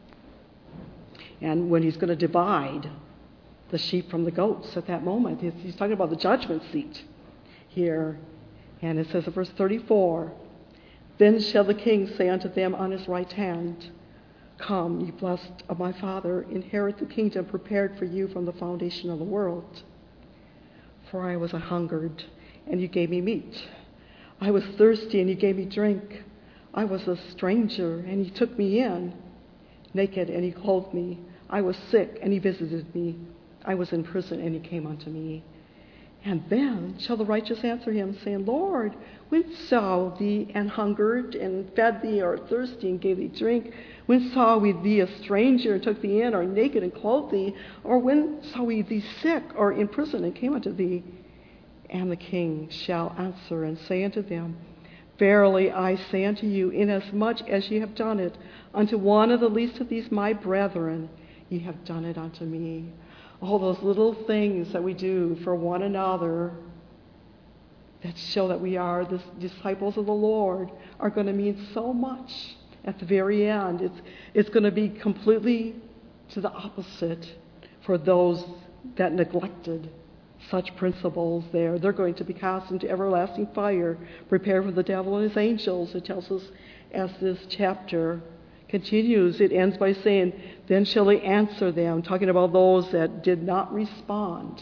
and when he's going to divide the sheep from the goats at that moment. He's, he's talking about the judgment seat here. And it says in verse thirty-four, "Then shall the king say unto them on his right hand, Come, ye blessed of my Father, inherit the kingdom prepared for you from the foundation of the world. For I was a hungered, and you gave me meat. I was thirsty, and you gave me drink. I was a stranger, and you took me in. Naked, and you clothed me. I was sick, and you visited me. I was in prison, and you came unto me. And then shall the righteous answer him, saying, Lord, when saw thee and hungered, and fed thee, or thirsty, and gave thee drink? When saw we thee a stranger, and took thee in, or naked, and clothed thee? Or when saw we thee sick, or in prison, and came unto thee? And the king shall answer and say unto them, Verily I say unto you, inasmuch as ye have done it unto one of the least of these my brethren, ye have done it unto me." All those little things that we do for one another that show that we are the disciples of the Lord are going to mean so much at the very end. It's, it's going to be completely to the opposite for those that neglected such principles there. They're going to be cast into everlasting fire, prepared for the devil and his angels. It tells us as this chapter continues. It ends by saying, "Then shall he answer them," talking about those that did not respond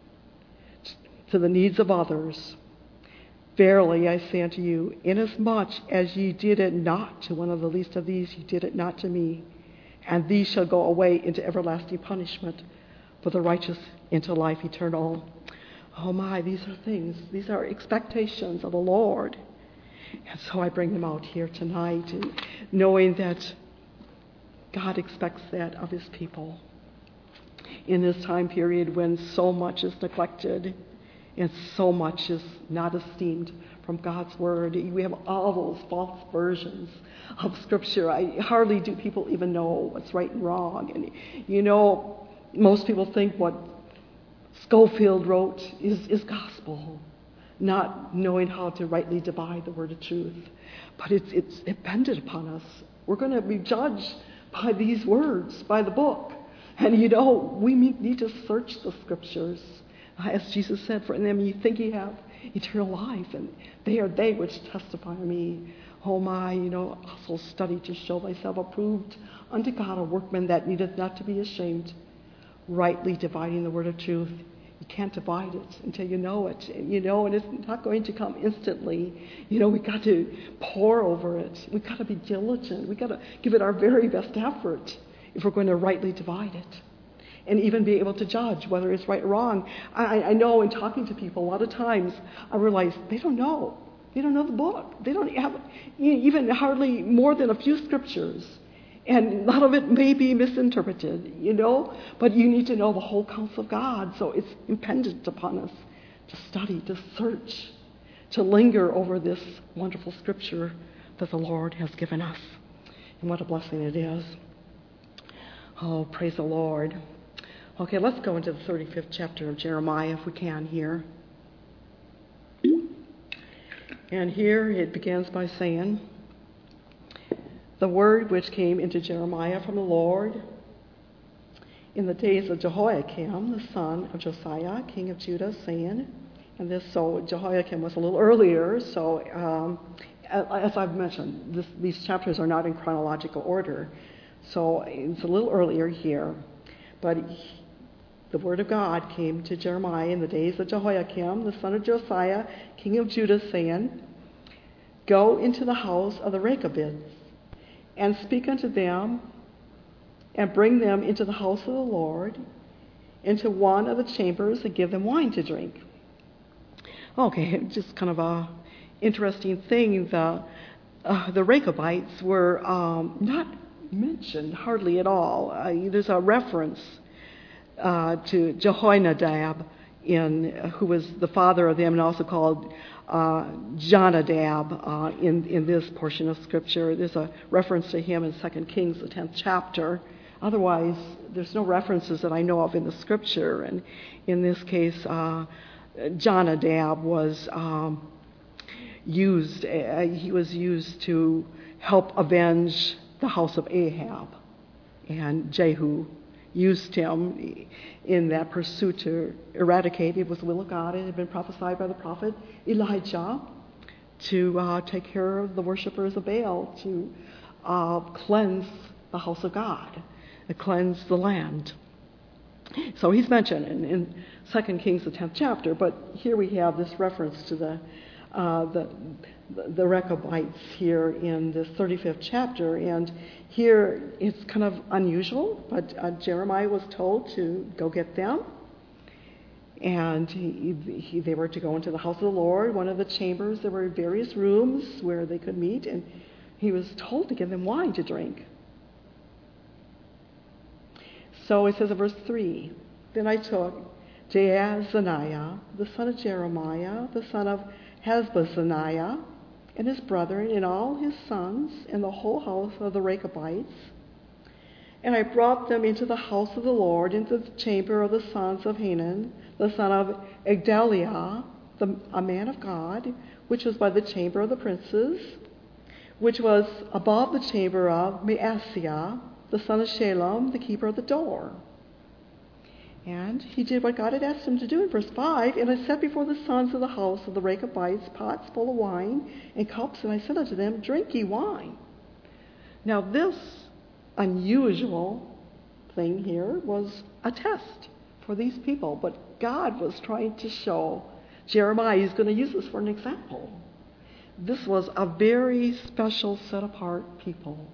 to the needs of others. "Verily I say unto you, inasmuch as ye did it not to one of the least of these, ye did it not to me. And these shall go away into everlasting punishment, but the righteous into life eternal." Oh my, these are things, these are expectations of the Lord. And so I bring them out here tonight, and knowing that God expects that of his people. In this time period when so much is neglected and so much is not esteemed from God's word. We have all those false versions of Scripture. I hardly do people even know what's right and wrong. And you know, most people think what Schofield wrote is, is gospel, not knowing how to rightly divide the word of truth. But it's, it's dependent upon us. We're going to be judged by these words, by the book. And you know, we need to search the Scriptures. As Jesus said, for in them you think you have eternal life, and they are they which testify of me. Oh my, you know, also study to show thyself approved unto God, a workman that needeth not to be ashamed, rightly dividing the word of truth. You can't divide it until you know it. You know, and it's not going to come instantly. You know, we've got to pore over it. We've got to be diligent. We've got to give it our very best effort if we're going to rightly divide it. And even be able to judge whether it's right or wrong. I, I know in talking to people, a lot of times I realize they don't know. They don't know the book. They don't have even hardly more than a few scriptures. And a lot of it may be misinterpreted, you know. But you need to know the whole counsel of God. So it's dependent upon us to study, to search, to linger over this wonderful scripture that the Lord has given us. And what a blessing it is. Oh, praise the Lord. Okay, let's go into the thirty-fifth chapter of Jeremiah if we can here. And here it begins by saying, "The word which came into Jeremiah from the Lord in the days of Jehoiakim, the son of Josiah, king of Judah, saying," and this, so Jehoiakim was a little earlier, so um, as I've mentioned, this, these chapters are not in chronological order, so it's a little earlier here. But he, the word of God came to Jeremiah in the days of Jehoiakim, the son of Josiah, king of Judah, saying, "Go into the house of the Rechabites, and speak unto them, and bring them into the house of the Lord, into one of the chambers, and give them wine to drink." Okay, just kind of a interesting thing. The uh, the Rechabites were um, not mentioned hardly at all. Uh, there's a reference uh, to Jehonadab, in uh, who was the father of them, and also called uh, Jonadab uh, in in this portion of Scripture. There's a reference to him in Second Kings, the tenth chapter. Otherwise, there's no references that I know of in the Scripture. And in this case, uh, Jonadab was um, used. Uh, he was used to help avenge the house of Ahab, and Jehu used him in that pursuit to eradicate. It was the will of God. It had been prophesied by the prophet Elijah to uh, take care of the worshipers of Baal, to uh, cleanse the house of God, to cleanse the land. So he's mentioned in, in Second Kings, the tenth chapter, but here we have this reference to the uh, the, the Rechabites here in this thirty-fifth chapter, and here it's kind of unusual, but uh, Jeremiah was told to go get them, and he, he, they were to go into the house of the Lord, one of the chambers. There were various rooms where they could meet, and he was told to give them wine to drink. So it says in verse three, then I took Jaazaniah, the son of Jeremiah, the son of Hasbazaniah, and his brethren, and all his sons, and the whole house of the Rechabites, and I brought them into the house of the Lord, into the chamber of the sons of Hanan, the son of Igdaliah, the, a man of God, which was by the chamber of the princes, which was above the chamber of Maaseiah, the son of Shalom, the keeper of the door. And he did what God had asked him to do in verse five. And I set before the sons of the house of the Rechabites pots full of wine and cups, and I said unto them, drink ye wine. Now this unusual thing here was a test for these people, but God was trying to show Jeremiah, he's going to use this for an example. This was a very special, set-apart people.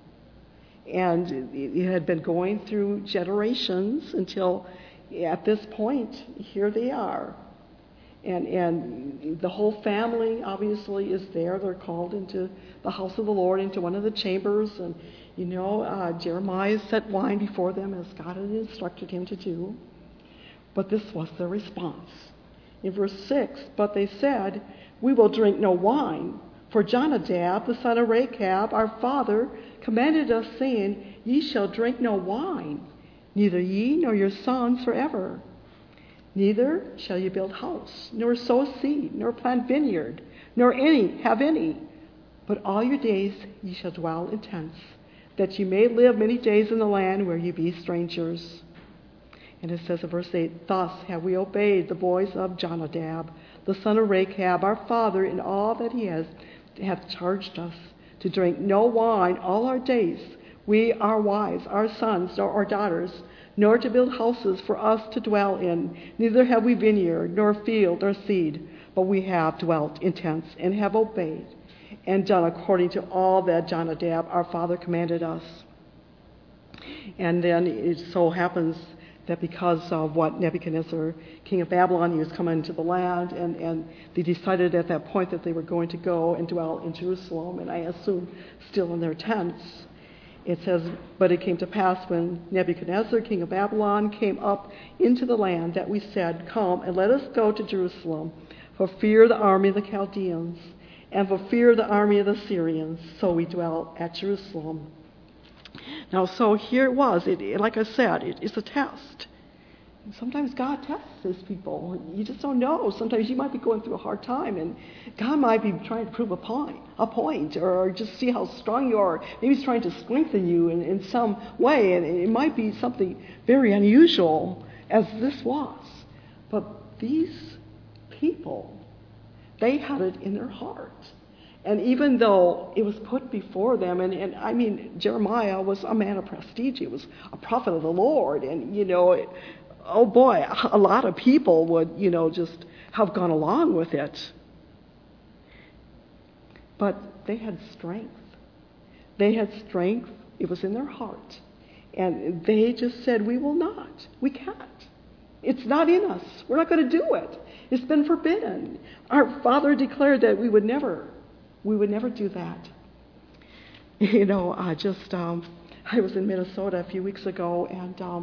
And it had been going through generations until at this point, here they are. And and the whole family obviously is there. They're called into the house of the Lord, into one of the chambers. And, you know, uh, Jeremiah set wine before them as God had instructed him to do. But this was their response. In verse six, but they said, we will drink no wine, for Jonadab, the son of Rechab, our father, commanded us, saying, ye shall drink no wine, neither ye nor your sons forever. Neither shall ye build house, nor sow seed, nor plant vineyard, nor any have any. But all your days ye shall dwell in tents, that ye may live many days in the land where ye be strangers. And it says in verse eight, thus have we obeyed the voice of Jonadab, the son of Rechab, our father, in all that he has hath charged us, to drink no wine all our days, we, our wives, our sons, nor our daughters, nor to build houses for us to dwell in. Neither have we vineyard, nor field, nor seed, but we have dwelt in tents, and have obeyed, and done according to all that Jonadab, our father, commanded us. And then it so happens that because of what Nebuchadnezzar, king of Babylon, he was coming into the land, and, and they decided at that point that they were going to go and dwell in Jerusalem, and I assume still in their tents. It says, but it came to pass when Nebuchadnezzar, king of Babylon, came up into the land that we said, come and let us go to Jerusalem, for fear of the army of the Chaldeans, and for fear of the army of the Syrians. So we dwelt at Jerusalem. Now, so here it was. It, it, like I said, it, it's a test. And sometimes God tests his people. You just don't know. Sometimes you might be going through a hard time, and God might be trying to prove a point, a point, or just see how strong you are. Maybe he's trying to strengthen you in, in some way, and it might be something very unusual, as this was. But these people, they had it in their heart. And even though it was put before them, and, and I mean, Jeremiah was a man of prestige. He was a prophet of the Lord. And, you know, it, oh boy, a lot of people would, you know, just have gone along with it. But they had strength. They had strength. It was in their heart. And they just said, we will not. We can't. It's not in us. We're not going to do it. It's been forbidden. Our father declared that we would never We would never do that. You know, I just, um, I was in Minnesota a few weeks ago, and um,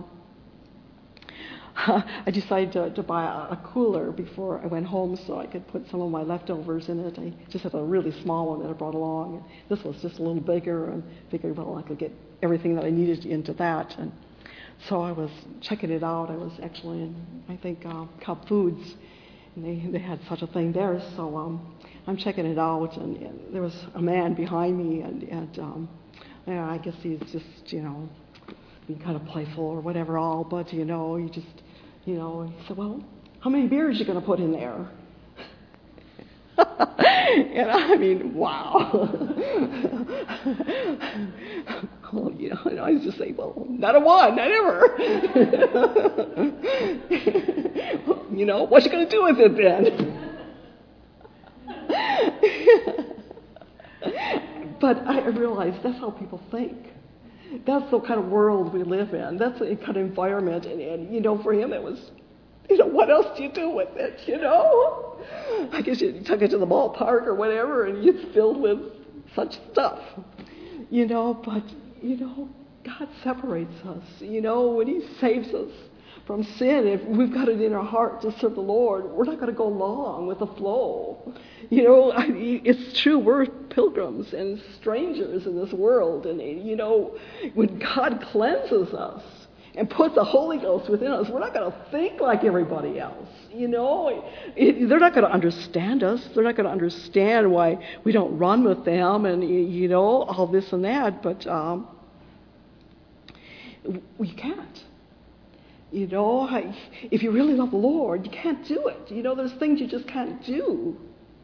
I decided to, to buy a, a cooler before I went home so I could put some of my leftovers in it. I just had a really small one that I brought along. And this was just a little bigger, and figured, well, I could get everything that I needed into that. And so I was checking it out. I was actually in, I think, uh, Cub Foods. And they, they had such a thing there, so um, I'm checking it out, and, and there was a man behind me, and, and um, yeah, I guess he's just, you know, being kind of playful or whatever all, but, you know, he just, you know, he said, well, how many beers are you going to put in there? And I mean, wow. Well, you know, I was just saying, well, not a one, not ever. You know, what you going to do with it then? But I realized that's how people think. That's the kind of world we live in. That's the kind of environment. And, and you know, for him it was, you know, what else do you do with it, you know? I guess you took it to the ballpark or whatever, and it's filled with such stuff, you know. But, you know, God separates us. You know, when he saves us from sin, if we've got it in our heart to serve the Lord, we're not going to go along with the flow. You know, I, it's true, we're pilgrims and strangers in this world. And, you know, when God cleanses us and puts the Holy Ghost within us, we're not going to think like everybody else. You know, it, it, they're not going to understand us. They're not going to understand why we don't run with them and, you know, all this and that. But um, we can't. You know, I, if you really love the Lord, you can't do it. You know, there's things you just can't do.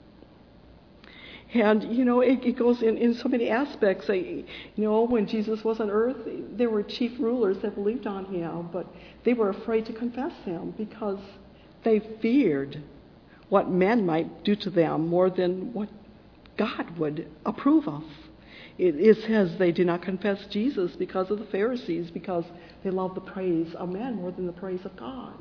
And, you know, it, it goes in, in so many aspects. I, you know, when Jesus was on earth, there were chief rulers that believed on him, but they were afraid to confess him because they feared what men might do to them more than what God would approve of. It, it says they did not confess Jesus because of the Pharisees, because they loved the praise of men more than the praise of God.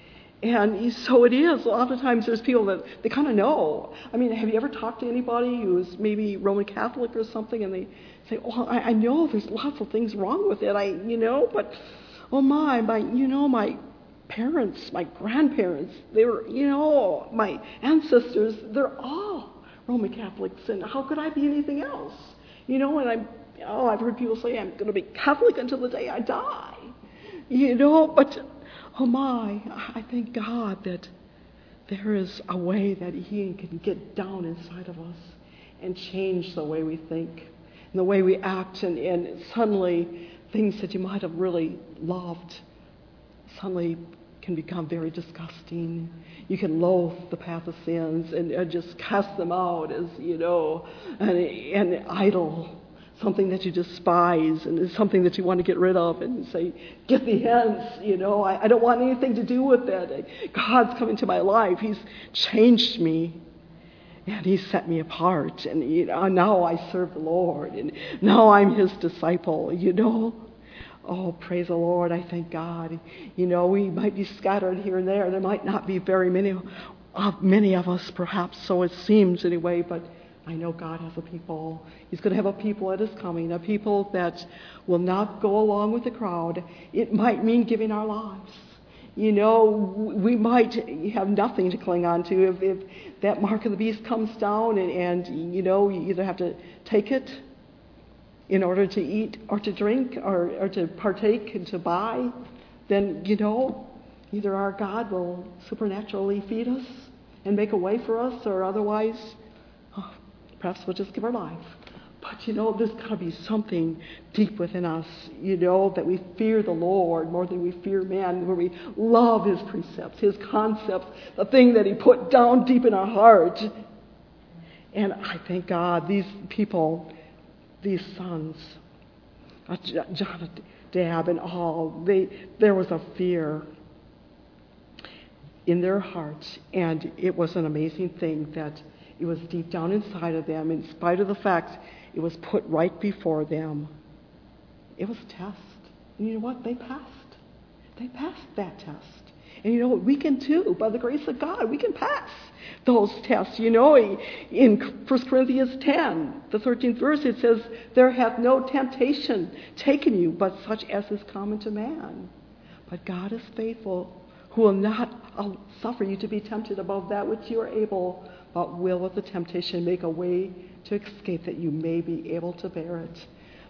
And so it is. A lot of times there's people that they kind of know. I mean, have you ever talked to anybody who's maybe Roman Catholic or something, and they say, "Oh, I, I know there's lots of things wrong with it. I, you know, but oh my, my, you know, my parents, my grandparents, they were, you know, my ancestors, they're all Roman Catholics, and how could I be anything else? You know, and I'm, oh, I've heard people say I'm going to be Catholic until the day I die. You know, but oh my, I thank God that there is a way that he can get down inside of us and change the way we think and the way we act, and, and suddenly things that you might have really loved suddenly can become very disgusting. You can loathe the path of sins and, and just cast them out as, you know, an, an idol, something that you despise and is something that you want to get rid of, and say, get thee hence, you know, I, I don't want anything to do with that. God's come into my life. He's changed me. And he set me apart. And you know, now I serve the Lord. And now I'm his disciple, you know. Oh, praise the Lord. I thank God. You know, we might be scattered here and there. There might not be very many of, many of us, perhaps, so it seems anyway, but I know God has a people. He's going to have a people that is coming, a people that will not go along with the crowd. It might mean giving our lives. You know, we might have nothing to cling on to if, if that mark of the beast comes down, and, and, you know, you either have to take it in order to eat or to drink or, or to partake and to buy. Then, you know, either our God will supernaturally feed us and make a way for us, or otherwise, oh, perhaps we'll just give our life. But, you know, there's got to be something deep within us, you know, that we fear the Lord more than we fear man, where we love his precepts, his concepts, the thing that he put down deep in our heart. And I thank God, these people, these sons, uh, Jonadab and all, they, there was a fear in their hearts, and it was an amazing thing that it was deep down inside of them, in spite of the fact it was put right before them. It was a test. And you know what? They passed. They passed that test. And you know what? We can too. By the grace of God, we can pass those tests. You know, in First Corinthians ten, the thirteenth verse, it says, there hath no temptation taken you but such as is common to man. But God is faithful, who will not suffer you to be tempted above that which you are able, but will with the temptation make a way to escape, that you may be able to bear it.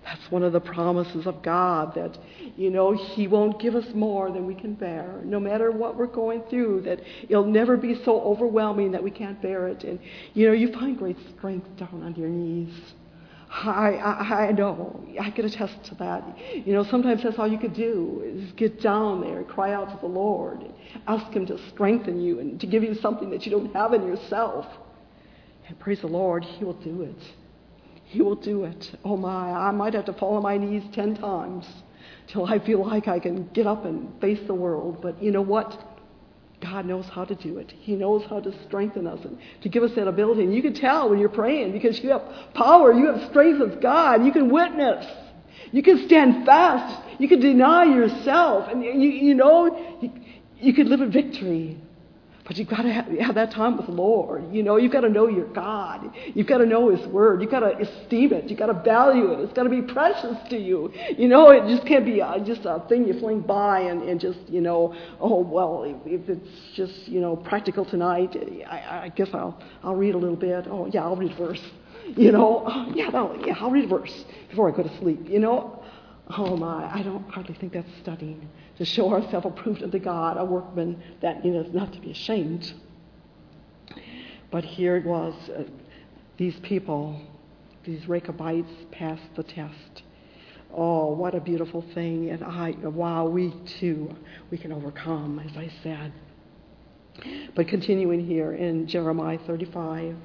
That's one of the promises of God, that, you know, He won't give us more than we can bear. No matter what we're going through, that it'll never be so overwhelming that we can't bear it. And, you know, you find great strength down on your knees. I, I, I know. I can attest to that. You know, sometimes that's all you could do, is get down there and cry out to the Lord. And ask Him to strengthen you and to give you something that you don't have in yourself. And praise the Lord, He will do it. He will do it. Oh my, I might have to fall on my knees ten times till I feel like I can get up and face the world. But you know what? God knows how to do it. He knows how to strengthen us and to give us that ability. And you can tell when you're praying, because you have power, you have strength with God. You can witness. You can stand fast. You can deny yourself. And you, you know, you, you can live in victory. But you've got to have, have that time with the Lord. You know, you've got to know your God. You've got to know His Word. You've got to esteem it. You've got to value it. It's got to be precious to you. You know, it just can't be a, just a thing you fling by and, and just, you know, oh, well, if, if it's just, you know, practical tonight, I, I guess I'll I'll read a little bit. Oh, yeah, I'll read a verse. You know, oh, yeah, no, yeah, I'll read a verse before I go to sleep. You know, oh, my, I don't hardly think that's studying. To show ourselves approved unto God, a workman that, you know, is not to be ashamed. But here it was, uh, these people, these Rechabites passed the test. Oh, what a beautiful thing. And I, wow, we too, we can overcome, as I said. But continuing here in Jeremiah thirty-five,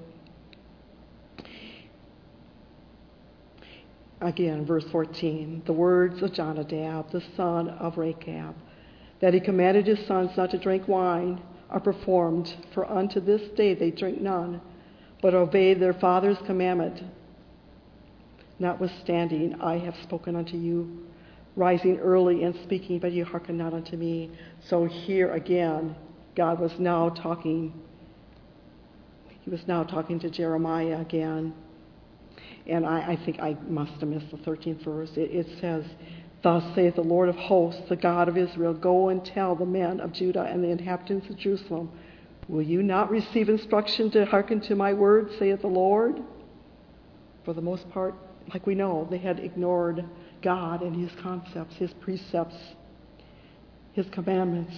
again, verse fourteen, the words of Jonadab, the son of Rechab, that he commanded his sons not to drink wine, are performed, for unto this day they drink none, but obey their father's commandment. Notwithstanding, I have spoken unto you, rising early and speaking, but you hearken not unto me. So here again, God was now talking, he was now talking to Jeremiah again. And I, I think I must have missed the thirteenth verse. It, it says, thus saith the Lord of hosts, the God of Israel, go and tell the men of Judah and the inhabitants of Jerusalem, will you not receive instruction to hearken to my word, saith the Lord? For the most part, like we know, they had ignored God and His concepts, His precepts, His commandments.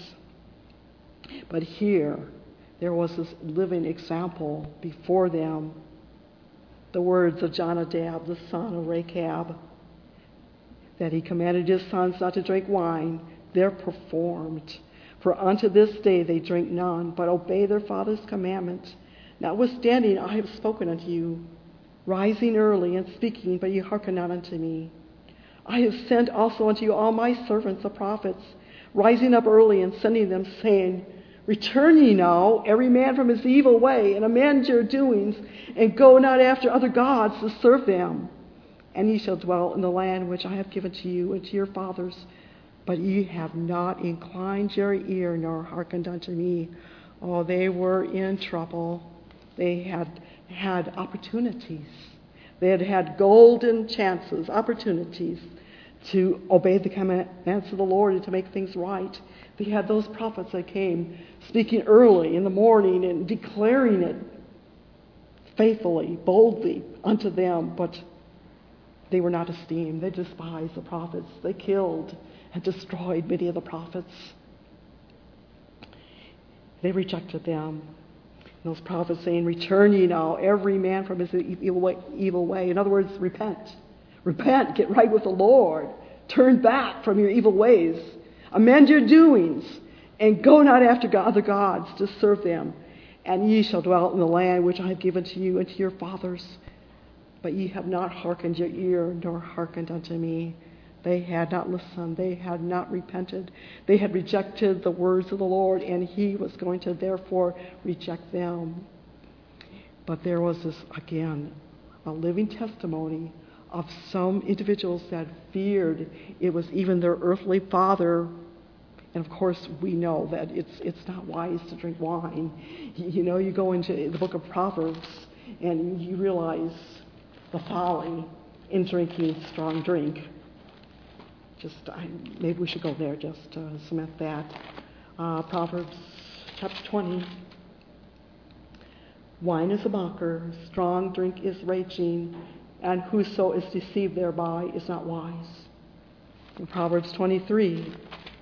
But here, there was this living example before them. The words of Jonadab, the son of Rechab, that he commanded his sons not to drink wine, they're performed. For unto this day they drink none, but obey their father's commandment. Notwithstanding, I have spoken unto you, rising early and speaking, but ye hearken not unto me. I have sent also unto you all my servants, the prophets, rising up early and sending them, saying, return ye now, every man from his evil way, and amend your doings, and go not after other gods to serve them. And ye shall dwell in the land which I have given to you and to your fathers. But ye have not inclined your ear, nor hearkened unto me. Oh, they were in trouble. They had had opportunities. They had had golden chances, opportunities to obey the commandments of the Lord and to make things right. They had those prophets that came speaking early in the morning and declaring it faithfully, boldly unto them, but they were not esteemed. They despised the prophets. They killed and destroyed many of the prophets. They rejected them. And those prophets saying, return ye now, every man from his evil way, evil way. In other words, repent. Repent, get right with the Lord. Turn back from your evil ways. Amend your doings, and go not after other gods to serve them. And ye shall dwell in the land which I have given to you and to your fathers. But ye have not hearkened your ear, nor hearkened unto me. They had not listened. They had not repented. They had rejected the words of the Lord, and He was going to therefore reject them. But there was this, again, a living testimony of some individuals that feared it was even their earthly father. And of course, we know that it's it's not wise to drink wine. You know, you go into the book of Proverbs and you realize the folly in drinking strong drink. Just I, maybe we should go there just to cement that. Uh, Proverbs chapter twenty. Wine is a mocker, strong drink is raging, and whoso is deceived thereby is not wise. In Proverbs twenty-three,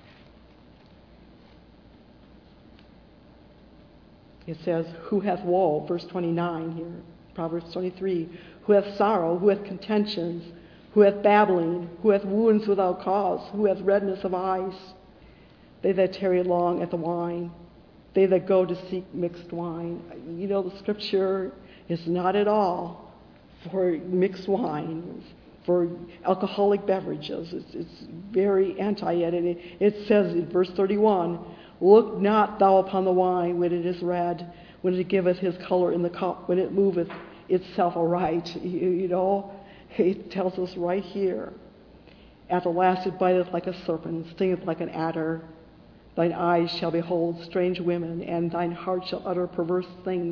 it says, who hath woe, verse twenty-nine here, Proverbs twenty-three, who hath sorrow, who hath contentions, who hath babbling, who hath wounds without cause, who hath redness of eyes, they that tarry long at the wine, they that go to seek mixed wine. You know, the scripture is not at all for mixed wine, for alcoholic beverages. It's, it's very anti it. And it, it says in verse thirty-one, look not thou upon the wine when it is red, when it giveth his color in the cup, when it moveth itself aright. You, you know, it tells us right here, at the last it biteth like a serpent, and stingeth like an adder. Thine eyes shall behold strange women, and thine heart shall utter perverse things.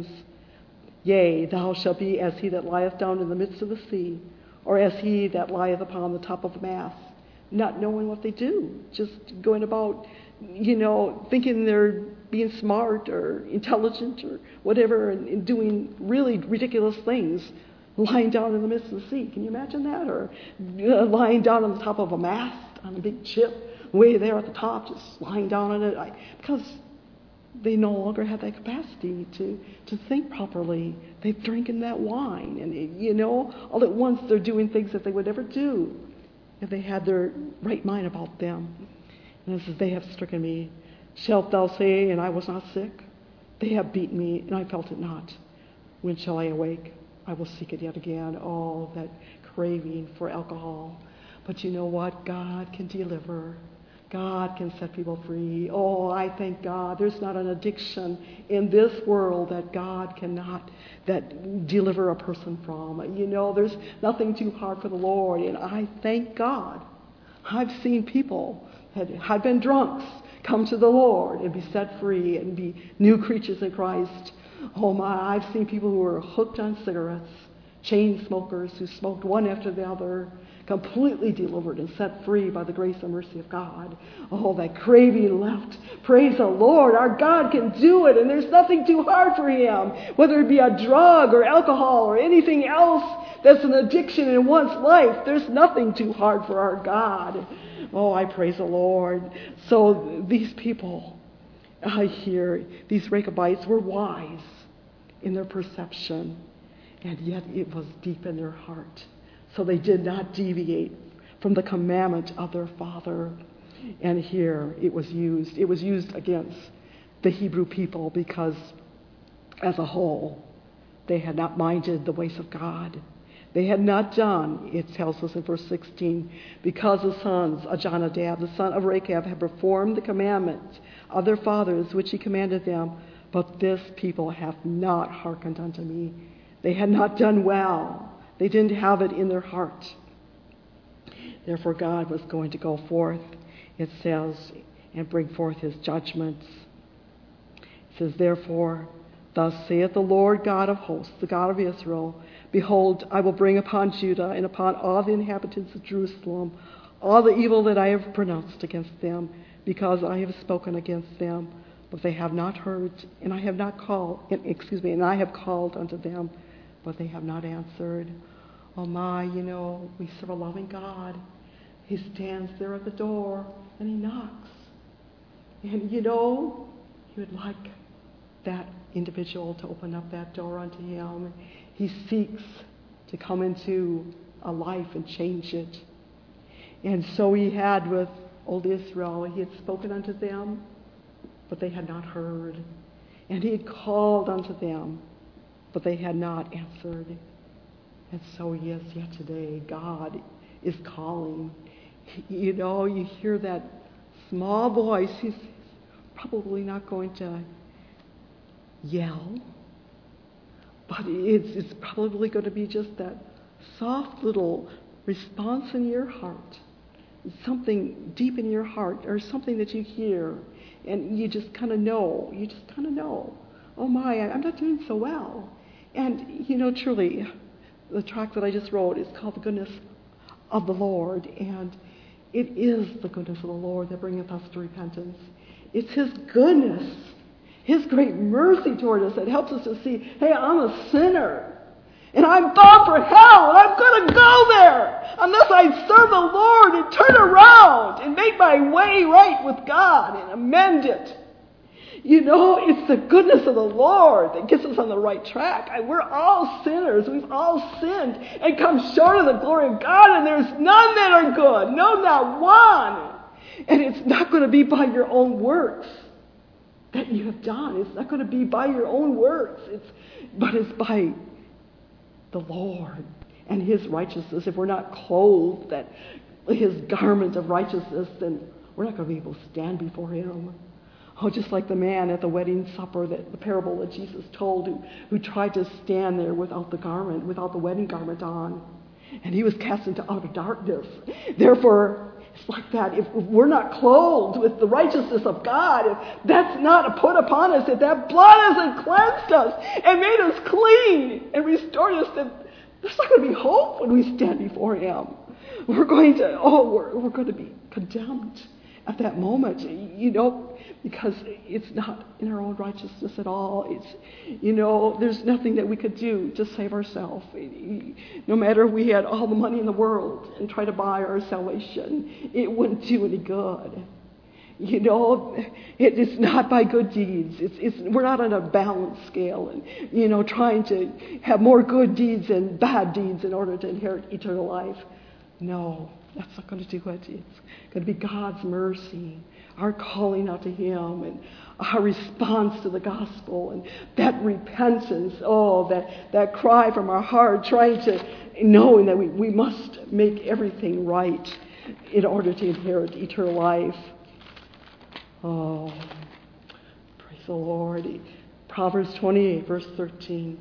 Yea, thou shalt be as he that lieth down in the midst of the sea, or as he that lieth upon the top of a mast, not knowing what they do, just going about, you know, thinking they're being smart or intelligent or whatever, and, and doing really ridiculous things, lying down in the midst of the sea. Can you imagine that? Or uh, lying down on the top of a mast on a big ship, way there at the top, just lying down on it, I, because they no longer have that capacity to, to think properly. They've drinking that wine, and it, you know, all at once they're doing things that they would never do if they had their right mind about them. And this is, they have stricken me. Shalt thou say, and I was not sick? They have beaten me, and I felt it not. When shall I awake? I will seek it yet again. Oh, that craving for alcohol. But you know what? God can deliver. God can set people free. Oh, I thank God. There's not an addiction in this world that God cannot that deliver a person from. You know, there's nothing too hard for the Lord. And I thank God. I've seen people that had been drunks come to the Lord and be set free and be new creatures in Christ. Oh my, I've seen people who were hooked on cigarettes, chain smokers who smoked one after the other, completely delivered and set free by the grace and mercy of God. Oh, that craving left. Praise the Lord. Our God can do it, and there's nothing too hard for him. Whether it be a drug or alcohol or anything else that's an addiction in one's life, there's nothing too hard for our God. Oh, I praise the Lord. So these people, I hear, these Rechabites were wise in their perception, and yet it was deep in their heart. So they did not deviate from the commandment of their father. And here it was used. It was used against the Hebrew people because as a whole, they had not minded the ways of God. They had not done, it tells us in verse sixteen, because the sons of Jonadab, the son of Rechab, had performed the commandment of their fathers, which he commanded them, but this people hath not hearkened unto me. They had not done well. They didn't have it in their heart. Therefore, God was going to go forth, it says, and bring forth his judgments. It says, therefore, thus saith the Lord God of hosts, the God of Israel, behold, I will bring upon Judah and upon all the inhabitants of Jerusalem all the evil that I have pronounced against them, because I have spoken against them, but they have not heard, and I have not called, excuse me, and I have called unto them, but they have not answered. Oh my, you know, we serve a loving God. He stands there at the door and he knocks. And you know, he would like that individual to open up that door unto him. He seeks to come into a life and change it. And so he had with old Israel. He had spoken unto them, but they had not heard. And he had called unto them, but they had not answered. And so he is yet today. God is calling. You know, you hear that small voice. He's probably not going to yell, but it's, it's probably going to be just that soft little response in your heart. Something deep in your heart, or something that you hear, and you just kind of know. You just kind of know. Oh my, I'm not doing so well. And, you know, truly, the tract that I just wrote is called The Goodness of the Lord. And it is the goodness of the Lord that bringeth us to repentance. It's his goodness, his great mercy toward us that helps us to see, hey, I'm a sinner. And I'm bound for hell, and I'm going to go there unless I serve the Lord and turn around and make my way right with God and amend it. You know, it's the goodness of the Lord that gets us on the right track. I, we're all sinners. We've all sinned and come short of the glory of God, and there's none that are good. No, not one. And it's not going to be by your own works that you have done. It's not going to be by your own works. It's, but it's by the Lord and His righteousness. If we're not clothed that His garment of righteousness, then we're not going to be able to stand before Him. Oh, just like the man at the wedding supper, that the parable that Jesus told, who, who tried to stand there without the garment, without the wedding garment on. And he was cast into outer darkness. Therefore, it's like that. If we're not clothed with the righteousness of God, if that's not put upon us, if that blood hasn't cleansed us and made us clean and restored us, then there's not going to be hope when we stand before Him. We're going to, oh, we're, we're going to be condemned at that moment, you know, because it's not in our own righteousness at all. It's, you know, there's nothing that we could do to save ourselves. No matter if we had all the money in the world and try to buy our salvation, it wouldn't do any good. You know, it is not by good deeds. It's, it's, we're not on a balance scale and, you know, trying to have more good deeds and bad deeds in order to inherit eternal life. No, that's not going to do it. It's going to be God's mercy, our calling out to Him, and our response to the gospel, and that repentance, oh, that, that cry from our heart, trying to, knowing that we, we must make everything right in order to inherit eternal life. Oh, praise the Lord. Proverbs twenty-eight, verse thirteen.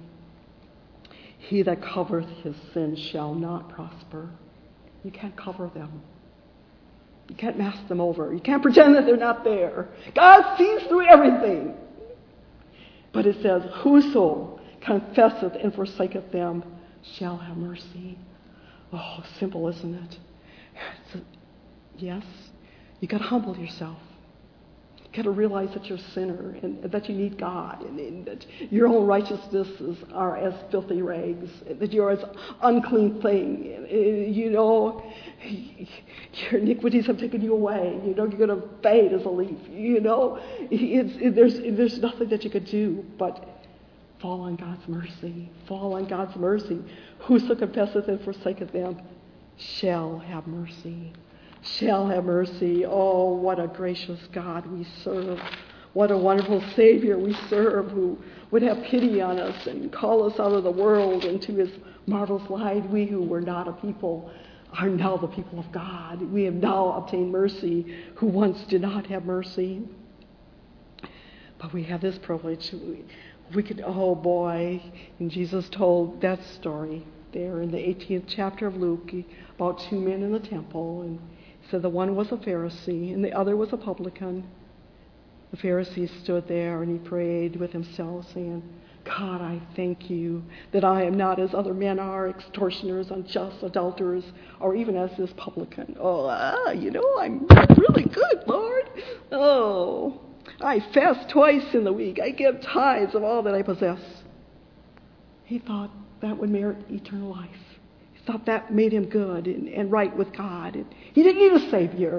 He that covereth his sins shall not prosper. You can't cover them. You can't mask them over. You can't pretend that they're not there. God sees through everything. But it says, whoso confesseth and forsaketh them shall have mercy. Oh, simple, isn't it? It's a, yes, you got to humble yourself. You got to realize that you're a sinner and that you need God, and, and that your own righteousnesses are as filthy rags, that you're as unclean thing. You know, your iniquities have taken you away. You know, you're going to fade as a leaf. You know, it's, it, there's, there's nothing that you could do but fall on God's mercy. Fall on God's mercy. Whoso confesseth and forsaketh them shall have mercy. Shall have mercy. Oh, what a gracious God we serve. What a wonderful Savior we serve, who would have pity on us and call us out of the world into His marvelous light. We who were not a people are now the people of God. We have now obtained mercy, who once did not have mercy. But we have this privilege. We, we could, oh boy, and Jesus told that story there in the eighteenth chapter of Luke about two men in the temple, and so the one was a Pharisee and the other was a publican. The Pharisee stood there and he prayed with himself, saying, God, I thank you that I am not as other men are, extortioners, unjust, adulterers, or even as this publican. Oh, ah, you know, I'm really good, Lord. Oh, I fast twice in the week. I give tithes of all that I possess. He thought that would merit eternal life. Thought that made him good and, and right with God. And he didn't need a Savior.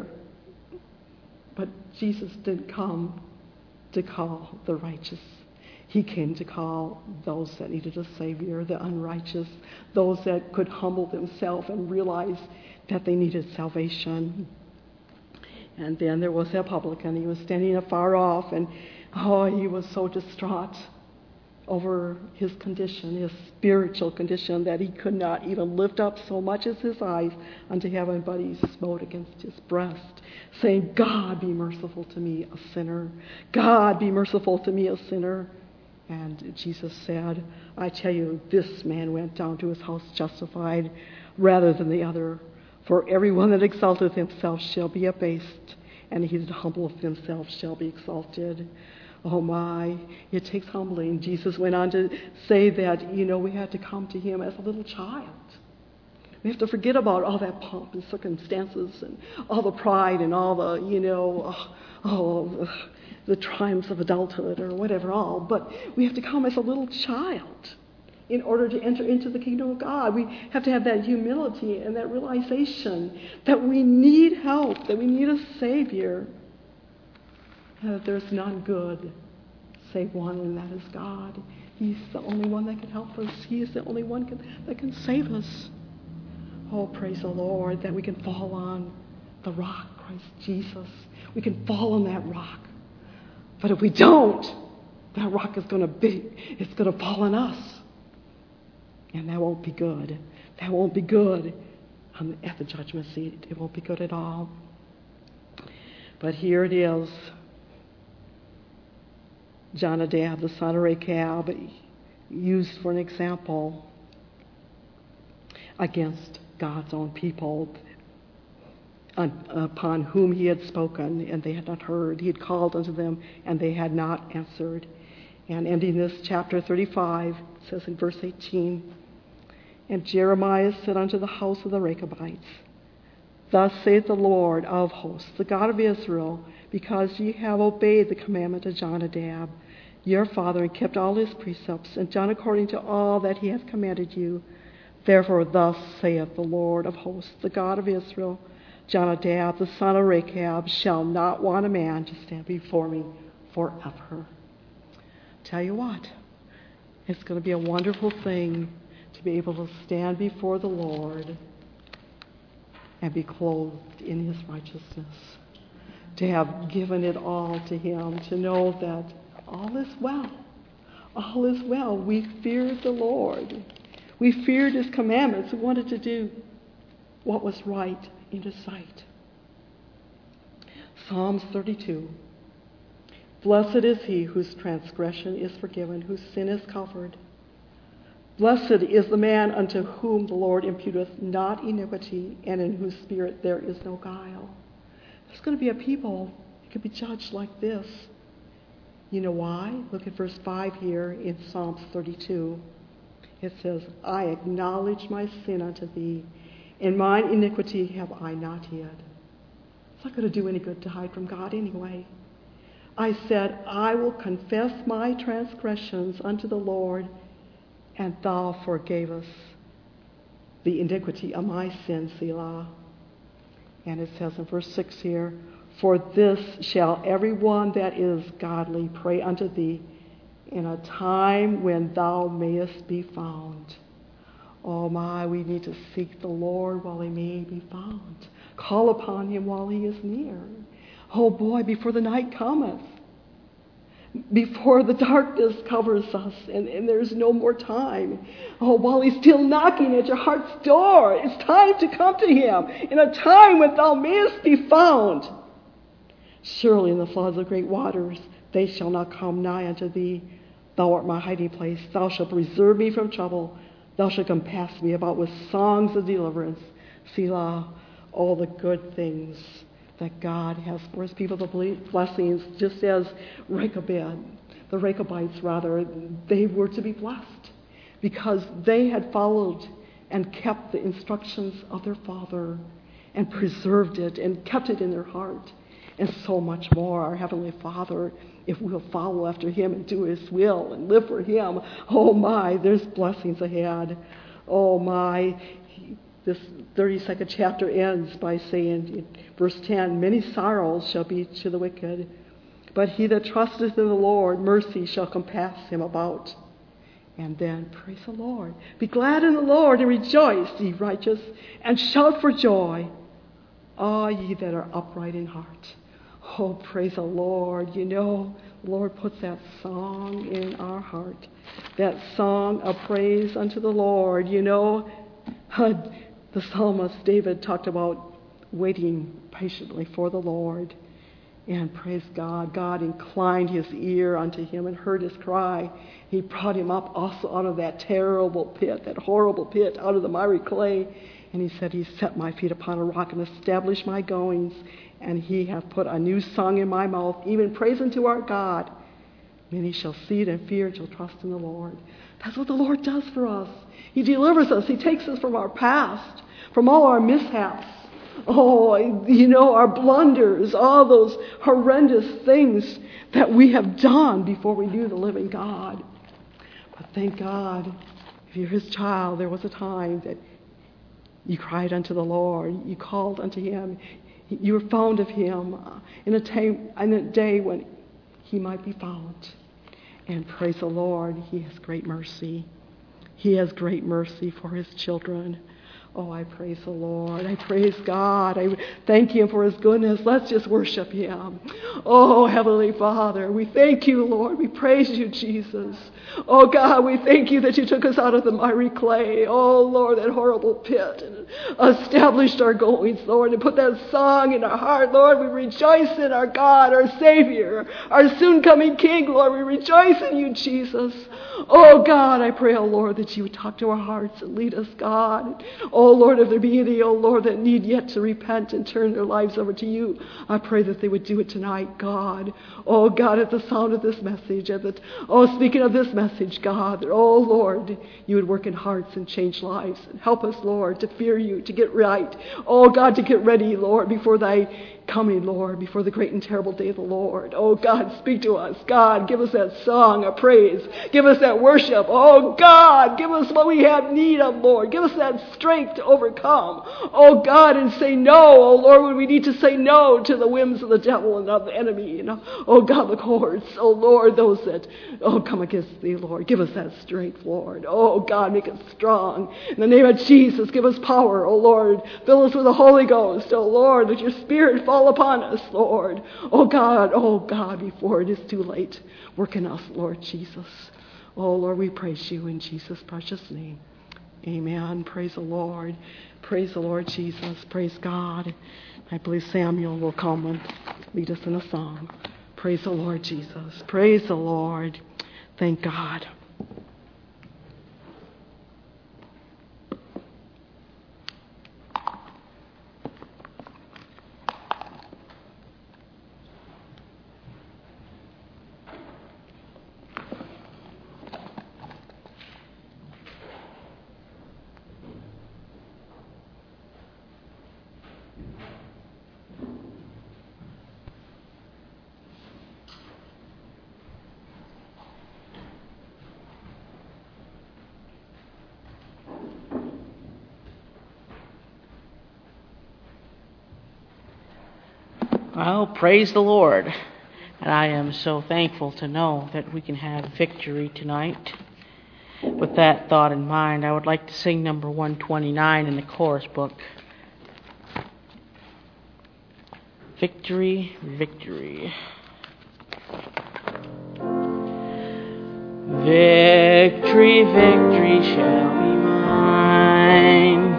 But Jesus didn't come to call the righteous. He came to call those that needed a Savior, the unrighteous, those that could humble themselves and realize that they needed salvation. And then there was that publican. He was standing afar off, and oh, he was so distraught over his condition, his spiritual condition, that he could not even lift up so much as his eyes unto heaven, but he smote against his breast, saying, God, be merciful to me, a sinner. God, be merciful to me, a sinner. And Jesus said, I tell you, this man went down to his house justified rather than the other. For everyone that exalteth himself shall be abased, and he that humbleth himself shall be exalted. Oh my, it takes humbling. Jesus went on to say that, you know, we had to come to Him as a little child. We have to forget about all that pomp and circumstances and all the pride and all the, you know, oh, the triumphs of adulthood or whatever all. But we have to come as a little child in order to enter into the kingdom of God. We have to have that humility and that realization that we need help, that we need a Savior, and that there's none good save one, and that is God. He's the only one that can help us. He is the only one can, that can save us. Oh, praise the Lord, that we can fall on the rock, Christ Jesus. We can fall on that rock. But if we don't, that rock is going to be, it's going to fall on us. And that won't be good. That won't be good on, at the judgment seat. It won't be good at all. But here it is. Jonadab, the son of Rechab, used for an example against God's own people, upon whom he had spoken, and they had not heard. He had called unto them, and they had not answered. And ending this chapter thirty-five, it says in verse eighteen, and Jeremiah said unto the house of the Rechabites, Thus saith the Lord of hosts, the God of Israel, because ye have obeyed the commandment of Jonadab, your father, and kept all his precepts, and done according to all that he hath commanded you. Therefore thus saith the Lord of hosts, the God of Israel, Jonadab, the son of Rechab, shall not want a man to stand before me forever. Tell you what, it's going to be a wonderful thing to be able to stand before the Lord and be clothed in his righteousness, to have given it all to him, to know that all is well. All is well. We feared the Lord. We feared his commandments. We wanted to do what was right in his sight. Psalms thirty-two. Blessed is he whose transgression is forgiven, whose sin is covered. Blessed is the man unto whom the Lord imputeth not iniquity, and in whose spirit there is no guile. There's going to be a people that can be judged like this. You know why? Look at verse five here in Psalms thirty-two. It says, I acknowledge my sin unto thee, and mine iniquity have I not hid. It's not going to do any good to hide from God anyway. I said, I will confess my transgressions unto the Lord, and thou forgavest the iniquity of my sin, Selah. And it says in verse six here, For this shall every one that is godly pray unto thee in a time when thou mayest be found. Oh my, we need to seek the Lord while he may be found. Call upon him while he is near. Oh boy, before the night cometh. Before the darkness covers us and, and there's no more time. Oh, while he's still knocking at your heart's door, it's time to come to him in a time when thou mayest be found. Surely in the floods of great waters they shall not come nigh unto thee. Thou art my hiding place. Thou shalt preserve me from trouble. Thou shalt compass me about with songs of deliverance. Selah, all the good things that God has for his people, the blessings, just as Rechab, the Rechabites rather, they were to be blessed because they had followed and kept the instructions of their father and preserved it and kept it in their heart. And so much more, our Heavenly Father, if we'll follow after him and do his will and live for him, oh my, there's blessings ahead. Oh my, this thirty-second chapter ends by saying in verse ten, many sorrows shall be to the wicked, but he that trusteth in the Lord, mercy shall compass him about. And then, praise the Lord. Be glad in the Lord and rejoice, ye righteous, and shout for joy, all ye that are upright in heart. Oh, praise the Lord. You know, the Lord puts that song in our heart, that song of praise unto the Lord. You know, the psalmist David talked about waiting patiently for the Lord. And praise God, God inclined his ear unto him and heard his cry. He brought him up also out of that terrible pit, that horrible pit, out of the miry clay. And he said, he set my feet upon a rock and established my goings. And he hath put a new song in my mouth, even praise unto our God. Many shall see it and fear and shall trust in the Lord. That's what the Lord does for us. He delivers us. He takes us from our past, from all our mishaps. Oh, you know, our blunders, all those horrendous things that we have done before we knew the living God. But thank God If you're his child, there was a time that you cried unto the Lord. You called unto him. You were found of him uh, in a, time, in a day when he might be found. And praise the Lord, he has great mercy. He has great mercy for his children. Oh, I praise the Lord. I praise God. I thank him for his goodness. Let's just worship him. Oh, Heavenly Father, we thank you, Lord. We praise you, Jesus. Oh, God, we thank you that you took us out of the miry clay. Oh, Lord, that horrible pit, and established our goings, Lord, and put that song in our heart, Lord. We rejoice in our God, our Savior, our soon-coming King, Lord. We rejoice in you, Jesus. Oh, God, I pray, oh, Lord, that you would talk to our hearts and lead us, God. Oh, Lord, if there be any, oh, Lord, that need yet to repent and turn their lives over to you, I pray that they would do it tonight, God. Oh, God, at the sound of this message, at the, oh, speaking of this message, God, that, oh, Lord, you would work in hearts and change lives. And help us, Lord, to fear you, to get right. Oh, God, to get ready, Lord, before thy coming, Lord, before the great and terrible day of the Lord. Oh, God, speak to us. God, give us that song of praise. Give us that worship. Oh, God, give us what we have need of, Lord. Give us that strength to overcome. Oh, God, and say no. Oh, Lord, when we need to say no to the whims of the devil and of the enemy. You know? Oh, God, the courts. Oh, Lord, those that, oh, come against thee, Lord. Give us that strength, Lord. Oh, God, make us strong. In the name of Jesus, give us power, oh, Lord. Fill us with the Holy Ghost. Oh, Lord, let your Spirit fall upon us, Lord. Oh, God, oh, God, before it is too late. Work in us, Lord Jesus. Oh, Lord, we praise you in Jesus' precious name. Amen. Praise the Lord. Praise the Lord Jesus. Praise God. I believe Samuel will come and lead us in a song. Praise the Lord Jesus. Praise the Lord. Thank God. Well, praise the Lord. And I am so thankful to know that we can have victory tonight. With that thought in mind, I would like to sing number one twenty-nine in the chorus book. Victory, victory. Victory, victory shall be mine.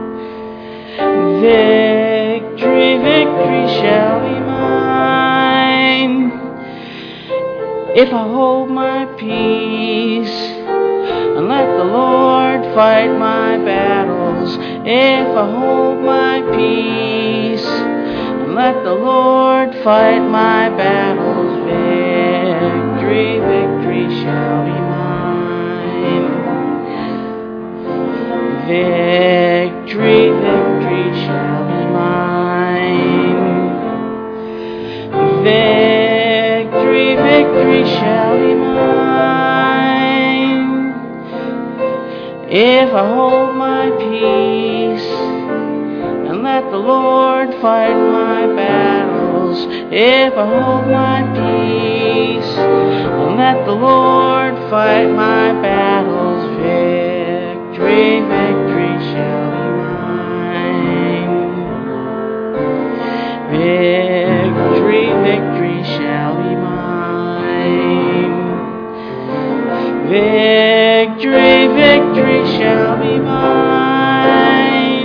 Victory, victory shall be mine. If I hold my peace and let the Lord fight my battles. If I hold my peace and let the Lord fight my battles. Victory, victory shall be mine. Victory, victory shall be mine. Victory, victory shall be mine. If I hold my peace and let the Lord fight my battles. If I hold my peace and let the Lord fight my battles. Victory, victory shall be mine. Victory, victory shall be mine. Victory, victory shall be mine.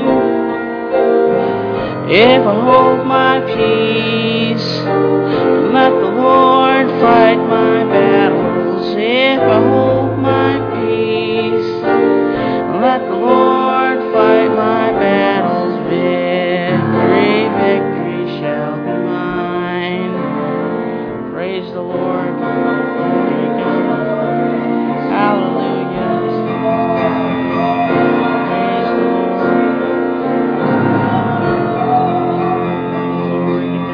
If I hold my peace and let the Lord fight my battles. If I hold my peace and let the Lord fight my battles. Victory, victory shall be mine. Praise the Lord. Glory to God. Hallelujah. Praise the Lord. Glory to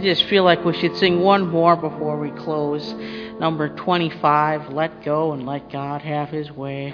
just feel like we should sing one more before we close. Number twenty-five, Let Go and Let God Have His Way.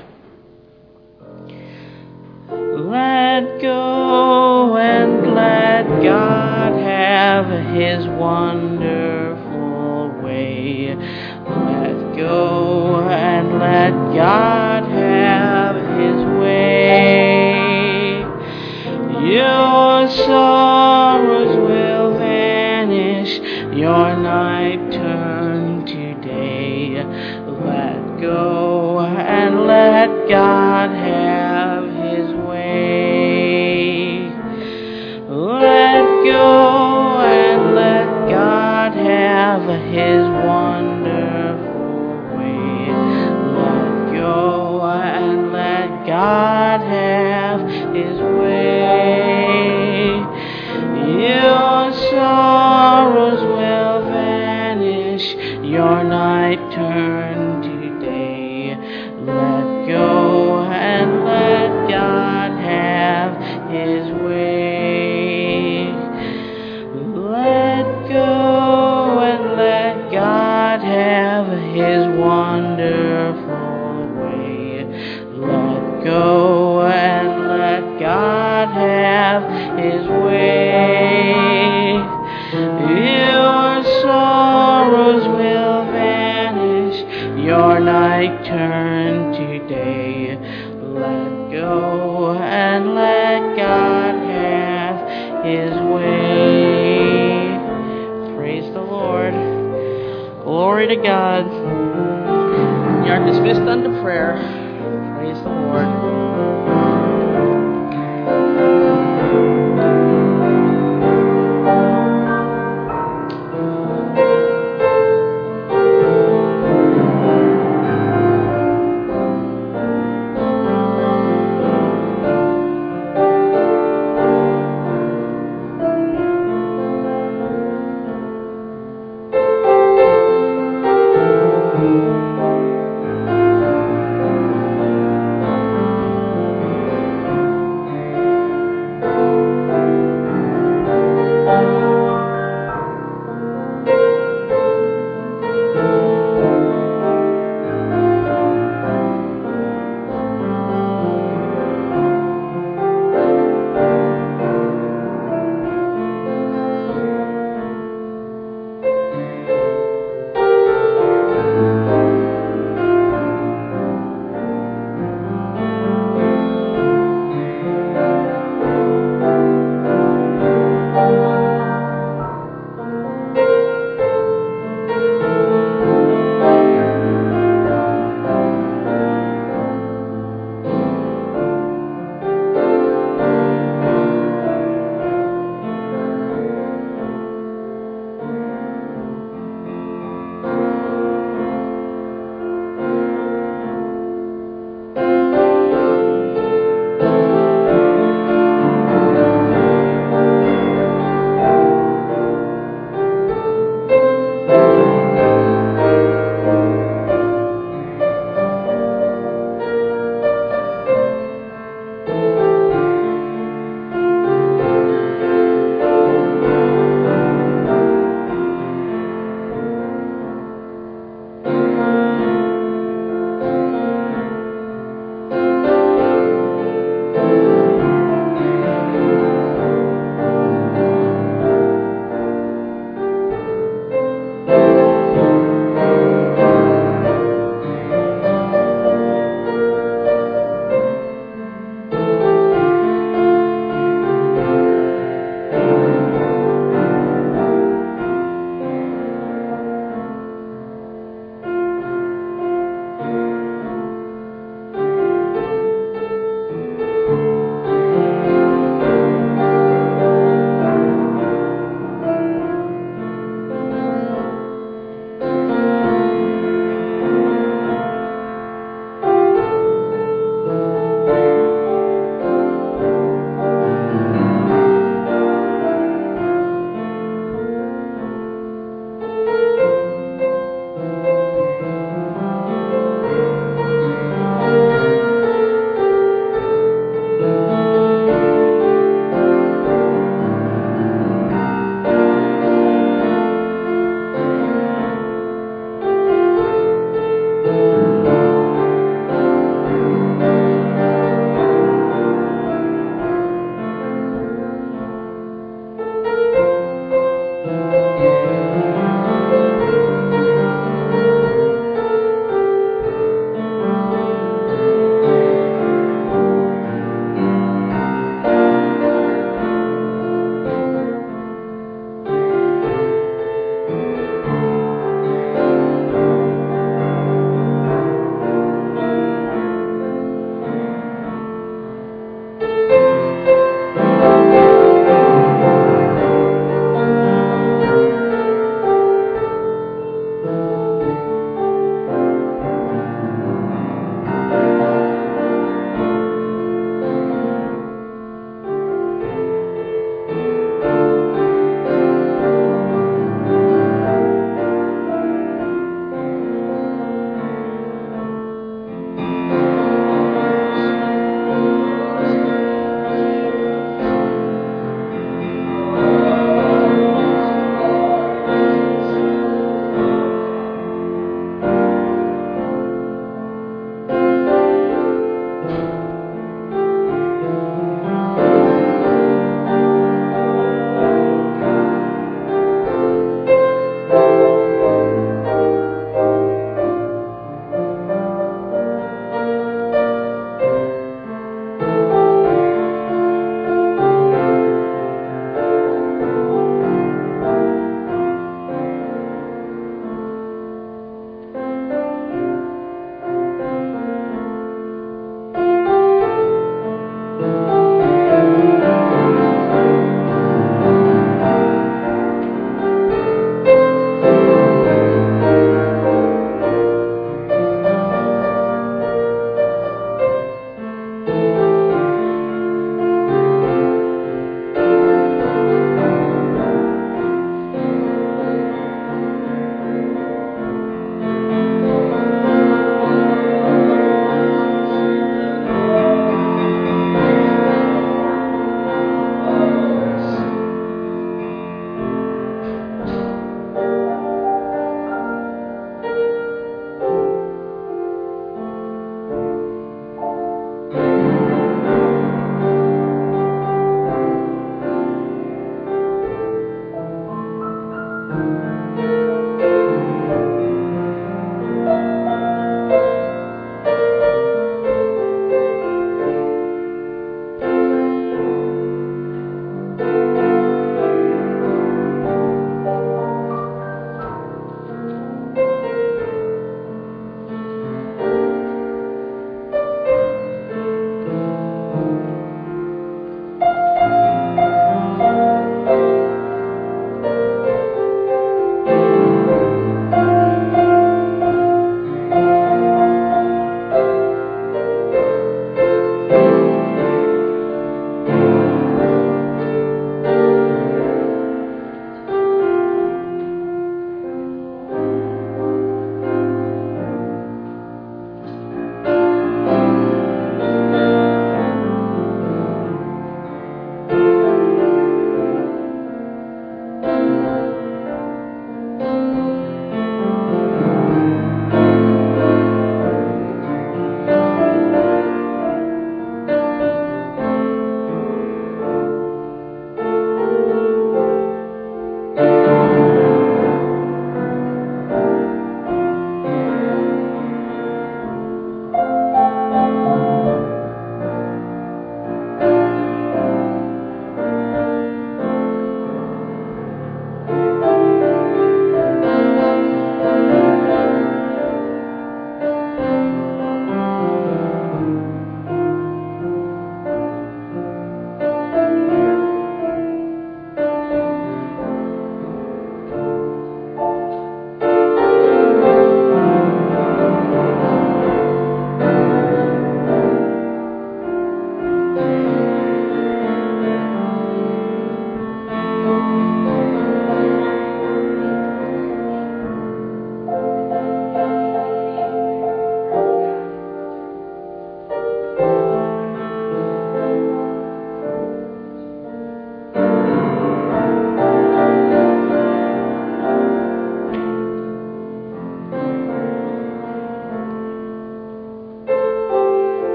Let go and let God have His wonderful way. Let go and let God have His way. Your sorrows will vanish, your night turn to day. Let go and let God have His way. Let go and let God have His wonderful way. Let go and let God have His way. Your sorrows will vanish, your night turn to day. Let go and let God have His way. Let go and let God have His wonderful way. Let go and let God have His way. Your sorrows will vanish, your night turn to day. Let go and let God have His way. Praise the Lord. Glory to God. You are dismissed unto prayer.